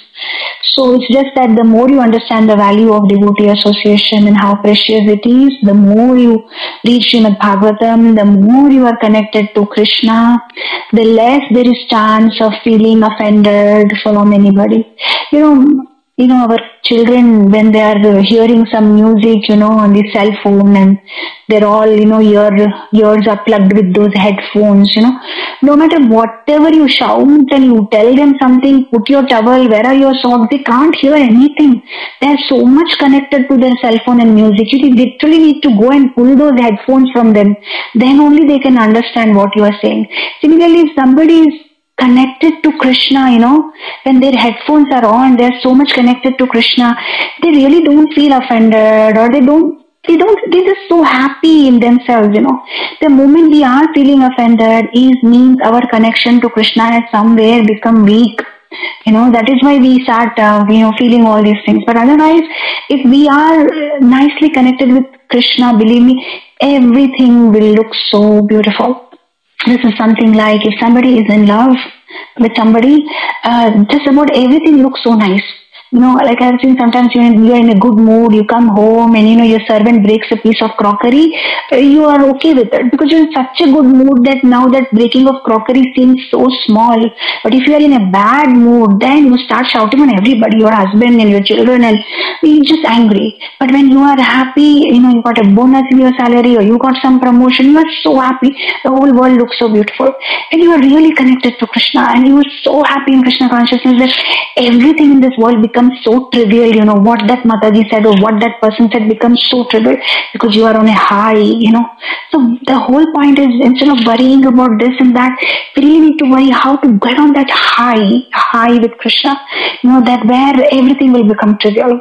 So it's just that the more you understand the value of devotee association and how precious it is, the more you read Srimad Bhagavatam, the more you are connected to Krishna, the less there is chance of feeling offended from anybody. You know, you know, our children, when they are hearing some music, you know, on the cell phone, and they're all, you know, ear, ears are plugged with those headphones, you know. No matter whatever you shout and you tell them something, put your towel, where are your socks, they can't hear anything. They're so much connected to their cell phone and music. You literally need to go and pull those headphones from them. Then only they can understand what you are saying. Similarly, if somebody is connected to Krishna, you know, when their headphones are on, they're so much connected to Krishna, they really don't feel offended, or they don't, they don't, they're just so happy in themselves, you know. The moment we are feeling offended is means our connection to Krishna has somewhere become weak. You know, that is why we start, uh, you know, feeling all these things. But otherwise, if we are nicely connected with Krishna, believe me, everything will look so beautiful. This is something like if somebody is in love with somebody, uh, just about everything looks so nice. You know, like I've seen sometimes you're in, you're in a good mood, you come home and, you know, your servant breaks a piece of crockery, uh, you are okay with it because you're in such a good mood that now that breaking of crockery seems so small. But if you are in a bad mood, then you start shouting on everybody, your husband and your children, and you're just angry. But when you are happy, you know, you got a bonus in your salary or you got some promotion, you are so happy. The whole world looks so beautiful. And you are really connected to Krishna and you are so happy in Krishna consciousness that everything in this world becomes so trivial, you know, what that Mataji said or what that person said becomes so trivial because you are on a high, you know. So the whole point is, instead of worrying about this and that, we really need to worry how to get on that high, high with Krishna, you know, that where everything will become trivial.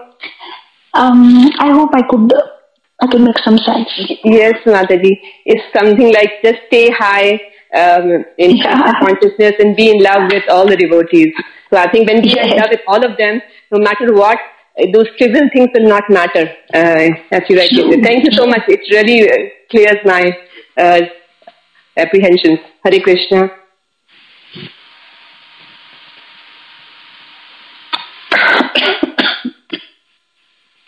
Um, I hope I could, I could make some sense. Yes, Mataji. It's something like just stay high um, in yeah. consciousness and be in love with all the devotees. So I think when we yes. are in love with all of them, no matter what, those trivial things will not matter. Uh, as you rightly said. Thank you so much. It really uh, clears my uh, apprehensions. Hare Krishna.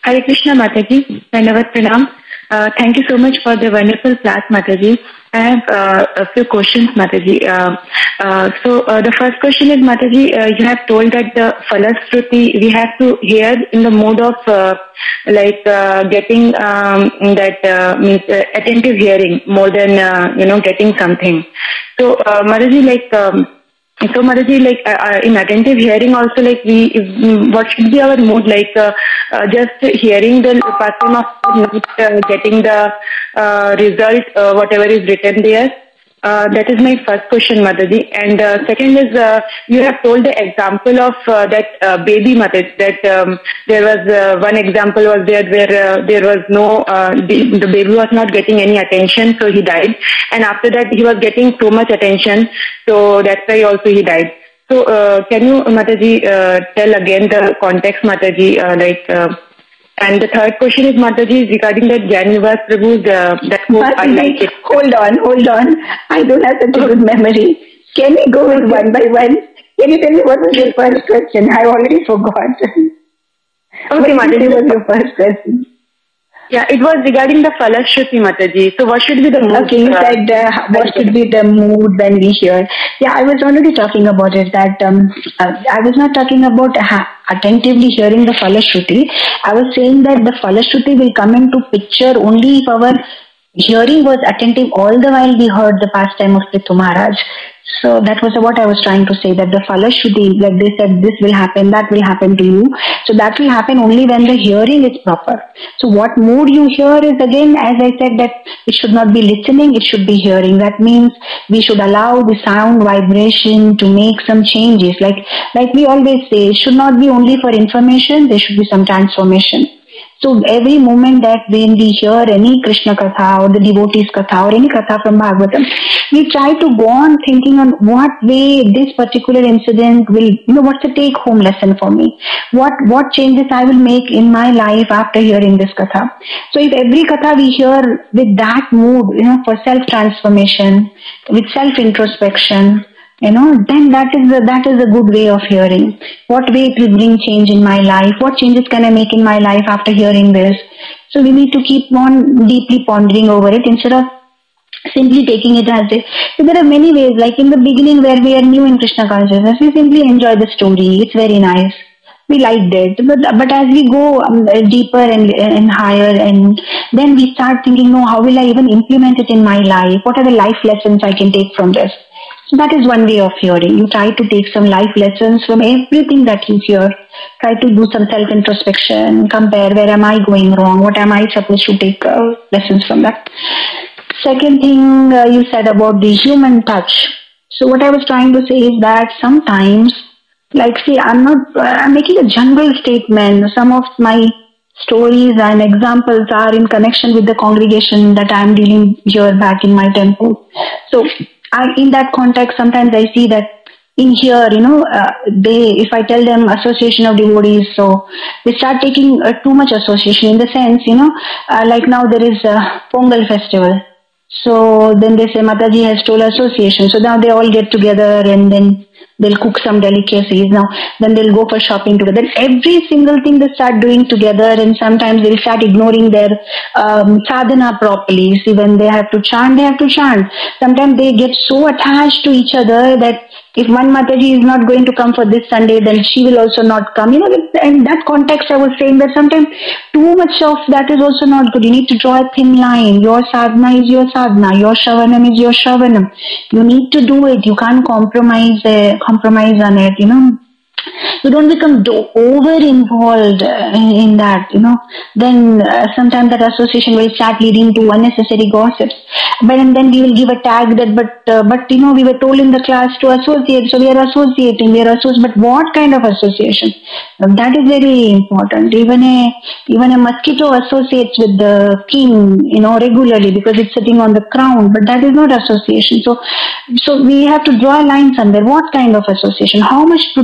Hare Krishna Mataji, Dandavat Pranam. Uh, thank you so much for the wonderful class, Mataji. I have uh, a few questions, Mataji. Uh, uh, so uh, the first question is, Mataji, uh, you have told that the Falashruti we have to hear in the mode of uh, like uh, getting um, that uh, means uh, attentive hearing more than uh, you know getting something. So uh, Mataji, like. Um, So, Mataji, like uh, uh, in attentive hearing also, like we, if, what should be our mood? Like uh, uh, just hearing the person of not uh, getting the uh, result, uh, whatever is written there. Uh, that is my first question, Mataji. And uh, second is, uh, you have told the example of uh, that uh, baby, Mataji, that um, there was uh, one example was there where uh, there was no, uh, the, the baby was not getting any attention, so he died. And after that, he was getting so much attention, so that's why also he died. So, uh, can you, Mataji, uh, tell again the context, Mataji, uh, like, uh, and the third question is, Mataji, regarding that Janivas Prabhu's, uh, that quote, I like it. Hold on, hold on. I don't have such a good memory. Can we go with one by one? Can you tell me what was your first question? I already forgot. Okay, Mataji. What was your first question? Yeah, it was regarding the Falashruti, Mataji. So what should be the mood? Okay, you said uh, what should be the mood when we hear. Yeah, I was already talking about it, that um, uh, I was not talking about ha- attentively hearing the Falashruti. I was saying that the Falashruti will come into picture only if our hearing was attentive all the while we heard the pastime of Prithu Maharaj. So that was what I was trying to say, that the Falashruti, like they said, this will happen, that will happen to you. So that will happen only when the hearing is proper. So what mood you hear is, again, as I said, that it should not be listening, it should be hearing. That means we should allow the sound vibration to make some changes. Like, like we always say, it should not be only for information, there should be some transformation. So every moment that when we hear any Krishna Katha or the devotees Katha or any Katha from Bhagavatam, we try to go on thinking on what way this particular incident will, you know, what's the take home lesson for me? What, what changes I will make in my life after hearing this Katha? So if every Katha we hear with that mood, you know, for self-transformation, with self-introspection, you know, then that is a, that is a good way of hearing. What way it will bring change in my life? What changes can I make in my life after hearing this? So we need to keep on deeply pondering over it instead of simply taking it as a... So there are many ways, like in the beginning where we are new in Krishna consciousness, we simply enjoy the story. It's very nice. We liked it. But, but as we go um, deeper and, and higher, and then we start thinking, no, how will I even implement it in my life? What are the life lessons I can take from this? So that is one way of hearing. You try to take some life lessons from everything that you hear. Try to do some self-introspection, compare where am I going wrong, what am I supposed to take uh, lessons from that. Second thing uh, you said about the human touch. So what I was trying to say is that sometimes, like see, I'm not, uh, I'm making a general statement. Some of my stories and examples are in connection with the congregation that I'm dealing here back in my temple. So I, in that context, sometimes I see that in here, you know, uh, they, if I tell them association of devotees, so they start taking uh, too much association in the sense, you know, uh, like now there is a Pongal festival. So then they say Mataji has told association. So now they all get together and then they'll cook some delicacies. Now, then they'll go for shopping together. Every single thing they start doing together, and sometimes they'll start ignoring their um, sadhana properly. See, when they have to chant, they have to chant. Sometimes they get so attached to each other that if one Mataji is not going to come for this Sunday, then she will also not come. You know, in that context, I was saying that sometimes too much of that is also not good. You need to draw a thin line. Your sadhana is your sadhana. Your shravanam is your shravanam. You need to do it. You can't compromise uh, compromise on it, you know. You don't become do- over involved uh, in, in that, you know. Then uh, sometimes that association will start leading to unnecessary gossips. But and then we will give a tag that, but uh, but you know, we were told in the class to associate, so we are associating. We are associating, but what kind of association? Uh, that is very important. Even a even a mosquito associates with the king, you know, regularly because it's sitting on the crown. But that is not association. So so we have to draw a line somewhere. What kind of association? How much to take association?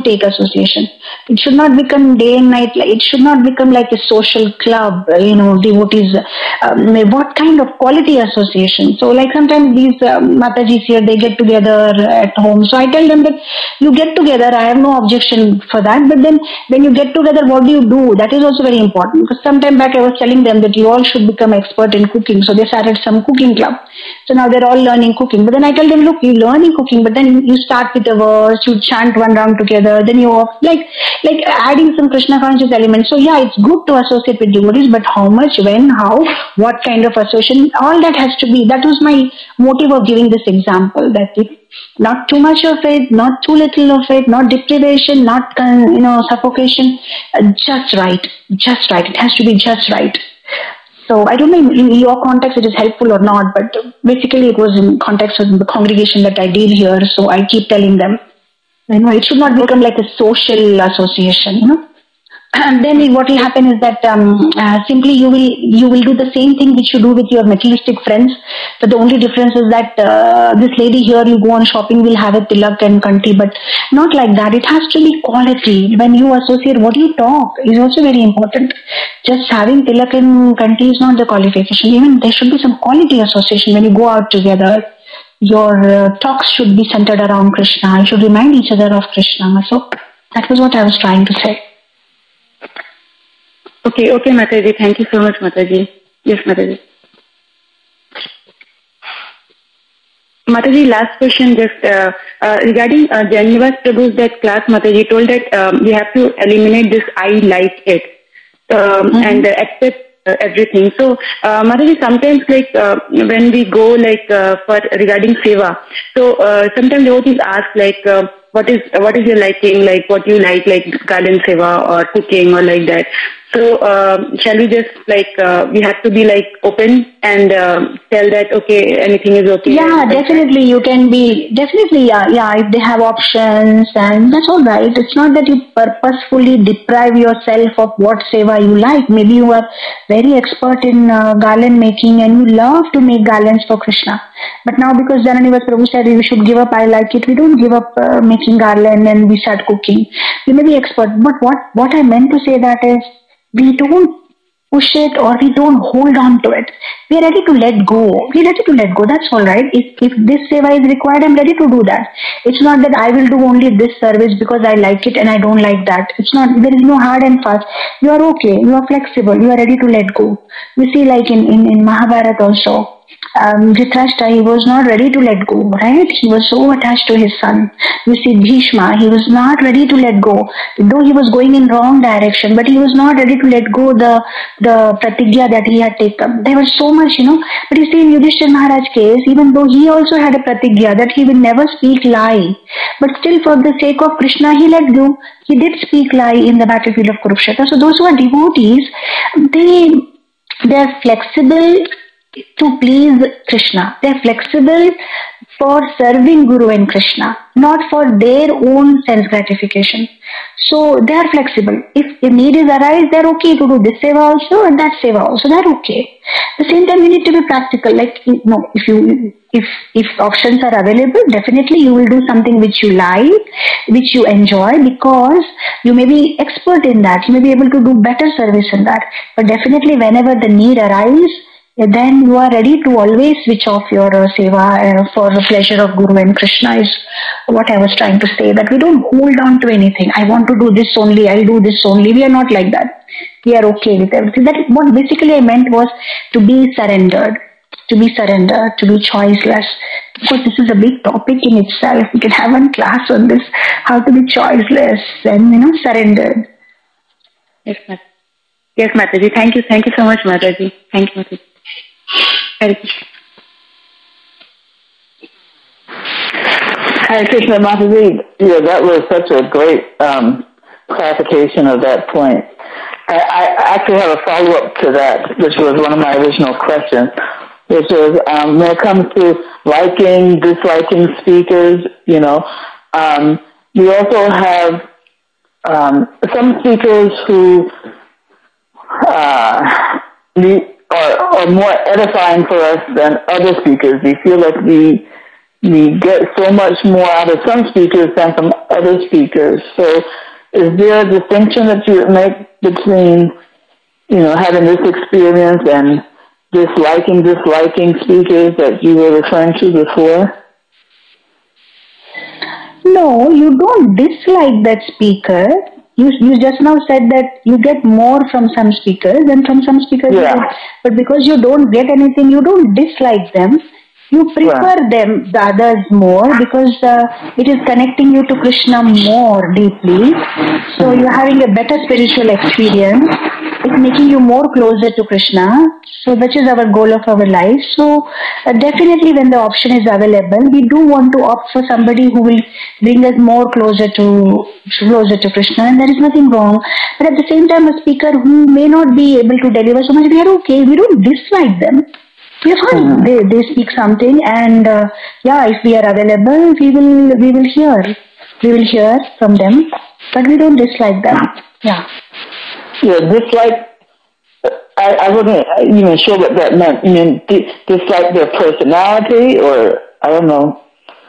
association. It should not become day and night. It should not become like a social club, you know, devotees. Um, what kind of quality association? So like sometimes these uh, Matajis here, they get together at home. So I tell them that you get together. I have no objection for that. But then when you get together, what do you do? That is also very important. Because sometime back I was telling them that you all should become expert in cooking. So they started some cooking club. So now they're all learning cooking. But then I tell them, look, you learn in cooking, but then you start with a verse, you chant one round together, then you like like adding some Krishna conscious elements. So yeah, it's good to associate with devotees, but how much, when, how, what kind of association, all that has to be. That was my motive of giving this example, that if not too much of it, not too little of it, not deprivation, not uh, you know suffocation, uh, just right, just right. It has to be just right. So I don't know in your context it is helpful or not, but basically it was in context of the congregation that I deal here. So I keep telling them, you know, it should not become like a social association, you know. And then what will happen is that um, uh, simply you will you will do the same thing which you do with your materialistic friends. But the only difference is that uh, this lady here, you go on shopping, will have a tilak and kanti, but not like that. It has to be quality. When you associate, what you talk is also very important. Just having tilak and kanti is not the qualification. Even there should be some quality association when you go out together. Your uh, talks should be centered around Krishna. You should remind each other of Krishna. So that was what I was trying to say. Okay, okay, Mataji. Thank you so much, Mataji. Yes, Mataji. Mataji, last question just uh, uh, regarding uh, Janivas Prabhu's that class, Mataji told that um, we have to eliminate this I like it um, mm-hmm. and uh, accept uh, everything. So, uh, Mataji, sometimes like uh, when we go like uh, for regarding seva, so uh, sometimes devotees ask like uh, what is what is your liking, like what you like, like garden seva or cooking or like that. So, uh, shall we just like, uh, we have to be like open and uh, tell that, okay, anything is okay? Yeah, definitely you can be, definitely, yeah, yeah, if they have options and that's all right. It's not that you purposefully deprive yourself of what seva you like. Maybe you are very expert in uh, garland making and you love to make garlands for Krishna. But now because Jananivas Prabhu said we should give up, I like it, we don't give up uh, making garland and we start cooking. We may be expert, but what, what I meant to say that is, we don't push it or we don't hold on to it. We are ready to let go. We are ready to let go. That's all right. If, if this seva is required, I'm ready to do that. It's not that I will do only this service because I like it and I don't like that. It's not, there is no hard and fast. You are okay. You are flexible. You are ready to let go. You see, like in, in, in Mahabharata also, Um, Dhritarashtra, he was not ready to let go, right? He was so attached to his son. You see, Bhishma, he was not ready to let go. Though he was going in wrong direction, but he was not ready to let go the the pratigya that he had taken. There was so much, you know. But you see, in Yudhishthira Maharaj's case, even though he also had a pratigya that he will never speak lie, but still for the sake of Krishna, he let go. He did speak lie in the battlefield of Kurukshetra. So those who are devotees, they they are flexible to please Krishna. They are flexible for serving Guru and Krishna, not for their own sense gratification. So they are flexible. If a need is arise, they are okay to do this seva also and that seva also. They are okay. At the same time, you need to be practical. Like, no, if you if if options are available, definitely you will do something which you like, which you enjoy, because you may be expert in that. You may be able to do better service in that. But definitely, whenever the need arises, then you are ready to always switch off your uh, seva uh, for the pleasure of Guru and Krishna is what I was trying to say. That we don't hold on to anything. I want to do this only, I'll do this only. We are not like that. We are okay with everything. That what basically I meant was to be surrendered, to be surrendered, to be choiceless. Of course, this is a big topic in itself. We can have one class on this, how to be choiceless and, you know, surrendered. Yes, Mataji. Yes, Mataji. Thank you. Thank you so much, Mataji. Thank you, Mataji. Hare Krishna. Hare Krishna, Mataji. Yeah, that was such a great um, clarification of that point. I, I actually have a follow-up to that, which was one of my original questions, which is um, when it comes to liking, disliking speakers, you know, um, we also have um, some speakers who uh, we, are, are more edifying for us than other speakers. We feel like we we get so much more out of some speakers than from other speakers. So is there a distinction that you would make between, you know, having this experience and disliking, disliking speakers that you were referring to before? No, you don't dislike that speaker. You you just now said that you get more from some speakers than from some speakers. Yeah. You but because you don't get anything, you don't dislike them. You prefer Right. them, the others, more because uh, it is connecting you to Krishna more deeply. So you're having a better spiritual experience. It's making you more closer to Krishna. So which is our goal of our life. So uh, definitely when the option is available, we do want to opt for somebody who will bring us more closer to closer to Krishna, and there is nothing wrong. But at the same time, a speaker who may not be able to deliver so much, we are okay. We don't dislike them. We are fine. Mm-hmm. They they speak something, and uh, yeah, if we are available, we will we will hear. We will hear from them, but we don't dislike them. Yeah. Yeah, dislike. I, I wasn't even sure what that meant. You mean di- dislike their personality, or I don't know.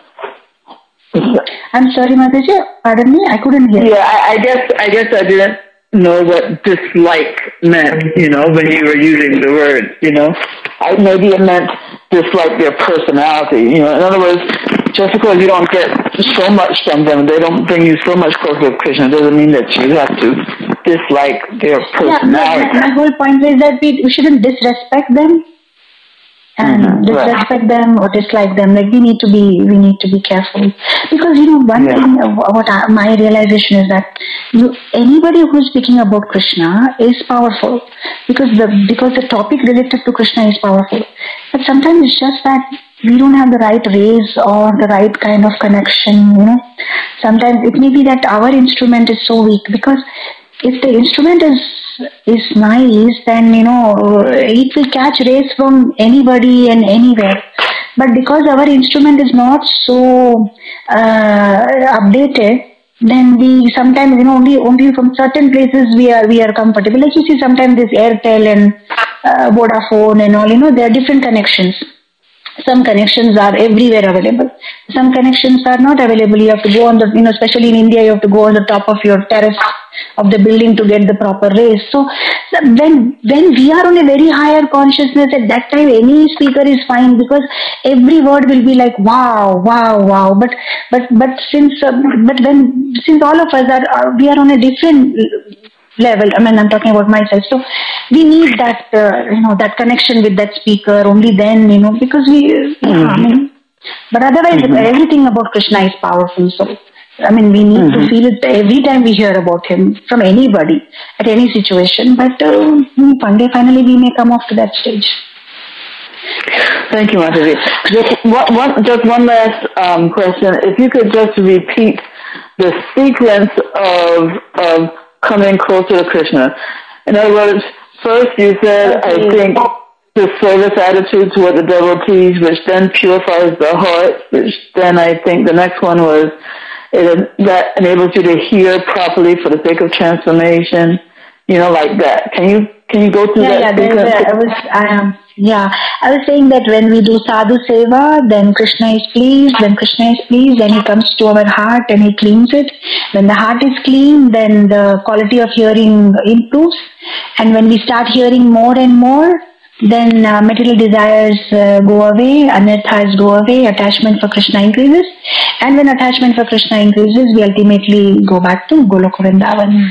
I'm sorry, Mataji. Pardon me. I couldn't hear. Yeah, I, I guess I guess I didn't know what dislike meant. You know, when you were using the word. You know, I maybe it meant dislike their personality. You know, in other words, just because you don't get so much from them, they don't bring you so much closer to Krishna, doesn't mean that you have to dislike their personality. Yeah, my, my whole point is that we, we shouldn't disrespect them and mm-hmm, disrespect right. them or dislike them. Like we need to be we need to be careful because you know one yeah. thing. Uh, what I, my realization is that you anybody who's speaking about Krishna is powerful because the because the topic related to Krishna is powerful. But sometimes it's just that we don't have the right ways or the right kind of connection. You know, sometimes it may be that our instrument is so weak because if the instrument is is nice, then you know it will catch rays from anybody and anywhere. But because our instrument is not so uh, updated, then we sometimes you know only only from certain places we are we are comfortable. Like you see, sometimes this Airtel and uh, Vodafone and all, you know, there are different connections. Some connections are everywhere available. Some connections are not available. You have to go on the, you know, especially in India, you have to go on the top of your terrace of the building to get the proper rays. So when when we are on a very higher consciousness, at that time any speaker is fine because every word will be like wow, wow, wow. But but but since uh, but when since all of us are, are we are on a different level. I mean, I'm talking about myself. So we need that, uh, you know, that connection with that speaker. Only then, you know, because we. Mm-hmm. Yeah, I mean, but otherwise, mm-hmm. everything about Krishna is powerful. So, I mean, we need mm-hmm. to feel it every time we hear about him from anybody at any situation. But uh, one day, finally, we may come off to that stage. Thank you, Mataji. Just one, one, just one last um, question. If you could just repeat the sequence of of coming closer to Krishna. In other words, first you said, okay. I think, the service attitude toward the devotees, which then purifies the heart, which then I think the next one was it, that enables you to hear properly for the sake of transformation, you know, like that. Can you can you go through yeah, that? Yeah, yeah, I was, um, yeah, I was saying that when we do sadhu seva, then Krishna is pleased. When Krishna is pleased, then he comes to our heart and he cleans it. When the heart is clean, then the quality of hearing improves. And when we start hearing more and more, then uh, material desires uh, go away, anarthas go away, attachment for Krishna increases. And when attachment for Krishna increases, we ultimately go back to Goloka Vrindavan.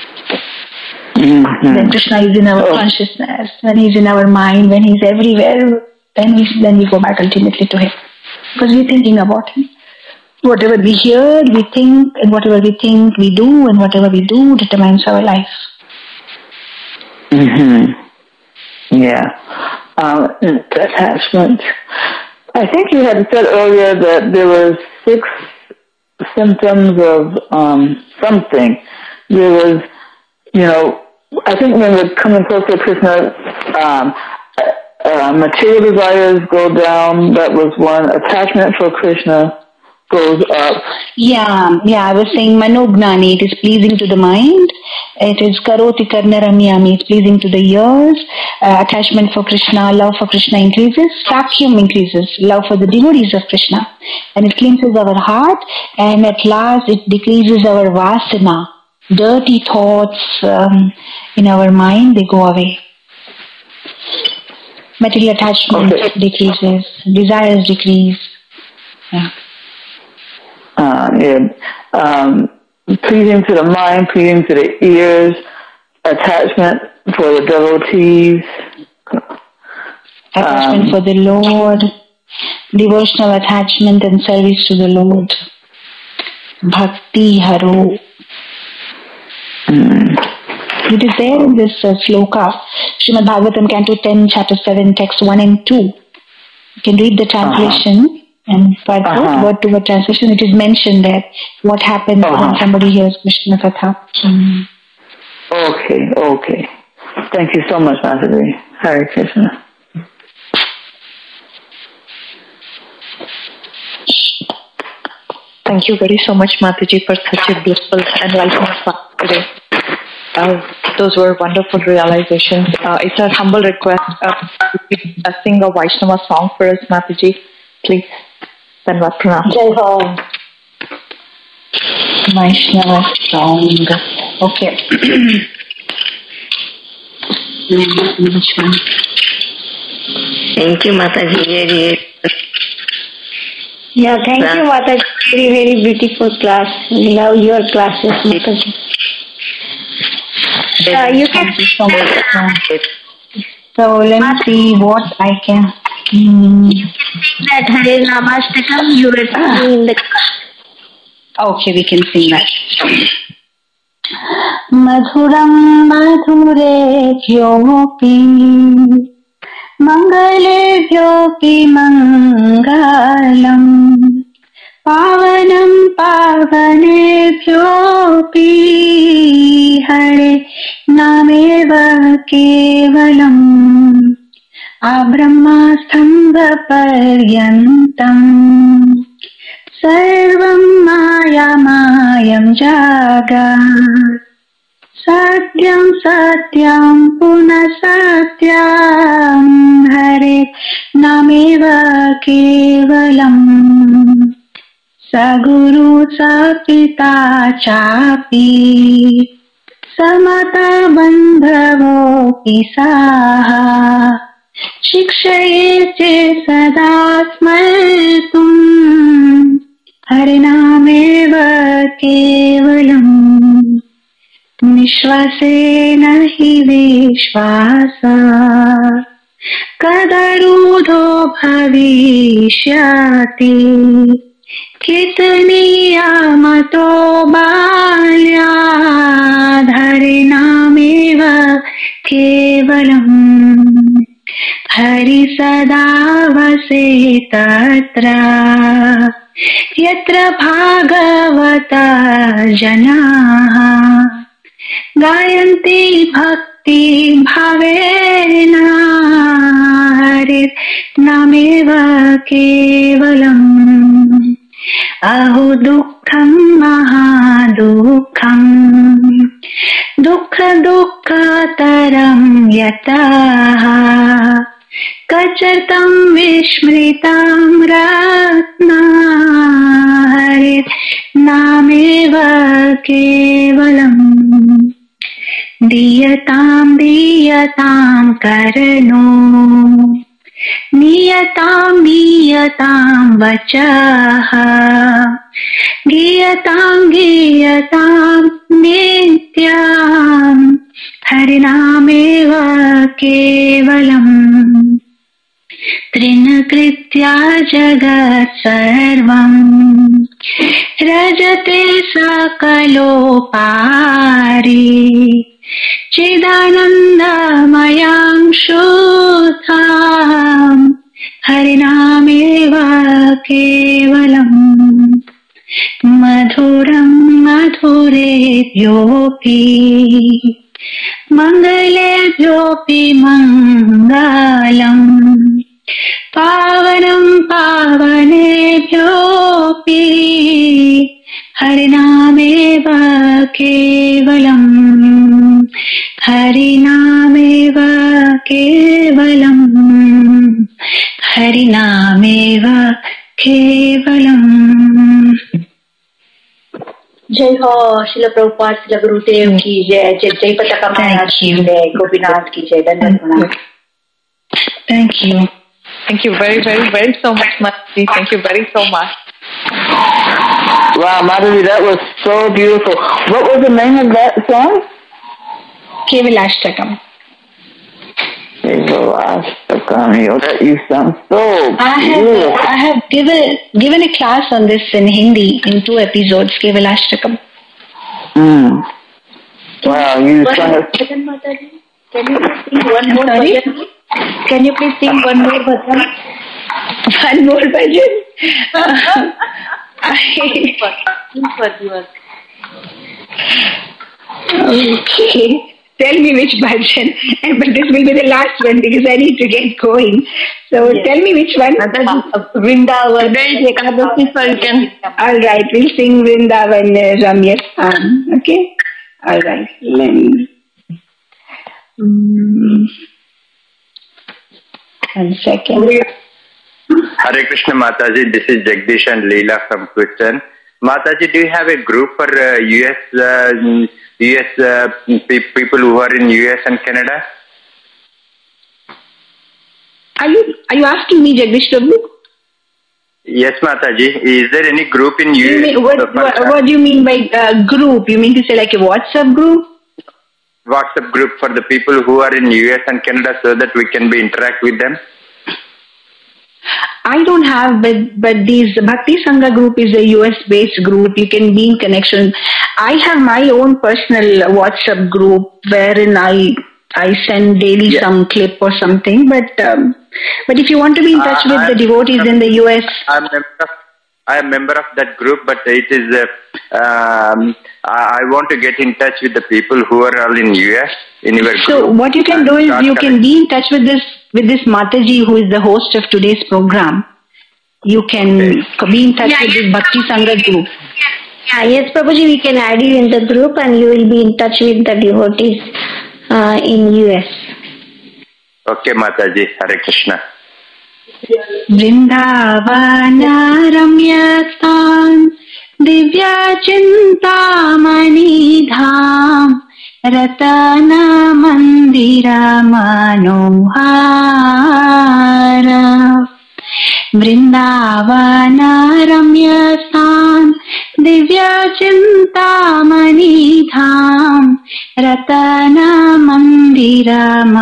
Mm-hmm. Then Krishna is in our oh. consciousness, when he's in our mind, when he's everywhere, then we then we go back ultimately to him. Because we're thinking about him. Whatever we hear, we think, and whatever we think, we do, and whatever we do determines our life. Mm-hmm. Yeah. Um, attachment. I think you had said earlier that there were six symptoms of um, something. There was, you know, I think when we're coming closer to Krishna, um, uh, material desires go down. That was one. Attachment for Krishna goes up. Yeah, yeah. I was saying Manognani, it is pleasing to the mind. It is Karoti Karnaramyami, it's pleasing to the ears. Uh, attachment for Krishna, love for Krishna increases. Sakyam increases, love for the devotees of Krishna. And it cleanses our heart. And at last, it decreases our vasana. dirty thoughts um, in our mind, they go away. Material attachment okay. decreases, desires decrease. Yeah. Uh, yeah. Um, pleasing to the mind, pleasing to the ears, attachment for the devotees. Attachment um, for the Lord, devotional attachment and service to the Lord. Bhakti Haro. Mm. It is there in this uh, sloka, Srimad Bhagavatam, Canto ten, Chapter seven, Text one and two. You can read the translation uh-huh. and for uh-huh. word to word translation. It is mentioned there what happens uh-huh. when somebody hears Krishna Katha. Mm. Okay, okay. Thank you so much, Mataji. Hare Krishna. Thank you very so much, Mataji, for such a blissful enlightenment today. Uh, those were wonderful realizations. Uh, it's our humble request uh, to sing a Vaishnava song for us, Mataji. Please. Dhanavad Pranam. Jai Ho. Vaishnava song. Okay. Which one? Thank you, Mataji. Very, yeah, thank class. you, Mataji. Very, very beautiful class. We love your classes, Mataji. Uh, you can so, so let me see what I can. Mm. You can sing that Hare Namastakam. You were singing in the class. Okay, we can sing that. Madhuram madhure vyopi mangale vyopi mangalam pavanam pavane vyopi hare nameva kevalam abrahma stambha paryantam sarvam maya mayam jagat satyam satyam puna satyam hare nameva kevalam saguru sapita chapi samata bandhavopi saha shikshayete sada smartum harinameva kevalam nishvasena hi vishvasa kadarudho bhavishyati kitniyamato balyad harinameva kevalam hari sada vase tatra yatra bhagavata janaha gayanti bhakti bhavena harit nameva kevalam aho dukkham mahadukham dukkha dukkataram yataha kachatam vishmritam ratna harit nameva kevalam diyatam diyatam karano niyatam niyatam vachaha giyatam giyatam nityam harinameva kevalam trinakritya jagat sarvam rajate sakalopari chidanandamayam shuddham harinameva kevalam madhuram madhure vyopi mangale vyopi mangalam pavanam pavane vyopi harinameva kevalam harinameva kevalam harinameva kevalam. जय हो श्रील प्रभुपाद श्रील गुरुदेव की जय जय जय पताका महाराज की जय गोपीनाथ की जय धन्यवाद. Thank you. Thank you very, very, very so much, Mataji. Thank you very so much. Wow, Mataji, that was so beautiful. What was the name of that song? Kevalashtakam. Kevalashtakam. That you sound so I have, beautiful. I have given given a class on this in Hindi in two episodes. Kevalashtakam. Mm. Wow, you sung it. Mataji, can you please sing one more Sorry? bhajan? Can you please sing one more bhajan? One more bhajan. Okay. Tell me which bhajan, but this will be the last one because I need to get going. So yes. Tell me which one. Vrindavan. Today is Ekadasi, so you can. All right, we'll sing Vrindavan, uh, Ramya. Um, okay. All right. Let me. Um, one second. Hare Krishna Mataji, this is Jagdish and Leela from Houston. Mataji, do you have a group for uh, U S uh, U S uh, pe- people who are in U S and Canada? Are you are you asking me, Jagdish Prabhu? Yes, Mataji. Is there any group in U S? You mean, what, what, what do you mean by uh, group? You mean to say like a WhatsApp group? WhatsApp group for the people who are in U S and Canada so that we can be interact with them? I don't have, but but this Bhakti Sangha group is a U S based group. You can be in connection. I have my own personal WhatsApp group wherein I I send daily yeah. some clip or something. But um, but if you want to be in touch uh, with I'm the devotees in the U S, I'm a member of, I'm a member of that group. But it is uh, um, I want to get in touch with the people who are all in U S in your group. So what you can do is you can be in touch with this. With this Mataji, who is the host of today's program, you can okay. be in touch yeah, with yes, this Bhakti Sangha group. Yeah, yes, Prabhuji, we can add you in the group and you will be in touch with the devotees uh, in U S. Okay, Mataji. Hare Krishna. Vrindavana ramyatam divya chintamani dham Ratana Mandira Manohara Vrindavana Ramyasan Divya Chintamani Dham Ratana Mandira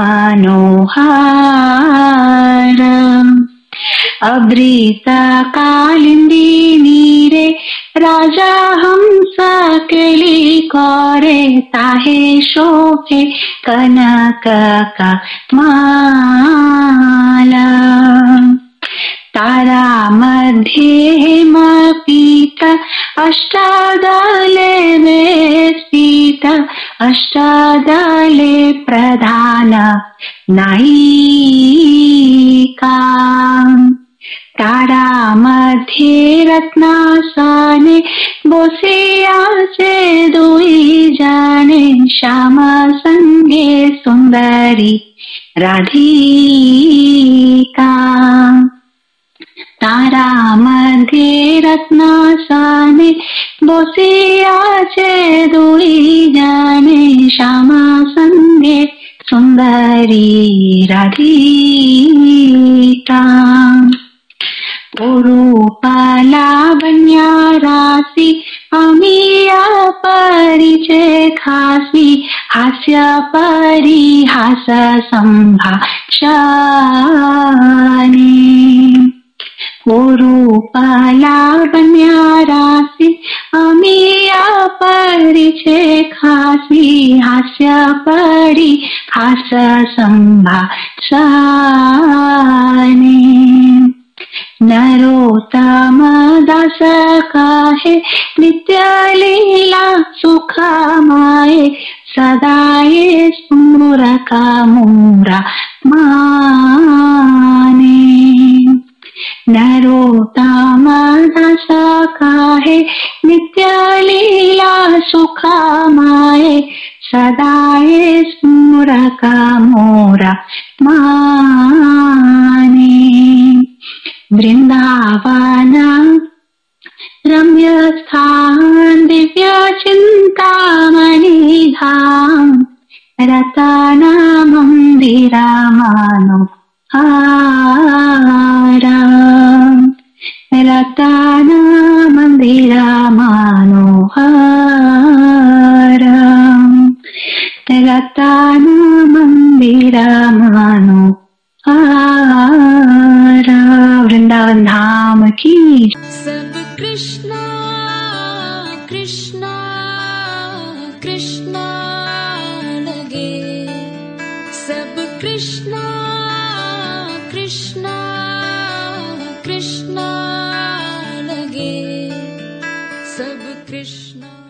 Manohara Abrita Kalindi Nire Raja Hamsa Keli Kore Tahe Shobhe Kanaka Mala Tara Madhye Hema Pita Ashtadale Vespita Ashtadale Pradhana Naika Tara Madhye Ratnasane Bose Ache Dui Jane Shama Sange Sundari Radhika Tara Madhye Ratnasane Bose Ache Dui Jane Shama Sange Sundari Radhika Urupala Banyarasi Amiya Pariche Khasi Hasya Parihasa Sambhashani Urupala Banyarasi Amiya Pariche Khasi Hasya Parihasa Sambhashani Narottama dasa kahe nitya leela sukhamaye sadaye smuraka mura mane Narottama dasa kahe nitya leela sukhamaye sadaye smuraka mura mane Vrindavana रम्य स्थान दिव्य चिंतामणि धाम रताना मंदिरा मानो आराम रताना मंदिरा मानो आराम रताना मंदिरा मानो आराम। वृंदावन धाम की। सब कृष्णा कृष्णा कृष्णा लगे, सब कृष्णा कृष्णा कृष्णा लगे, सब कृष्णा।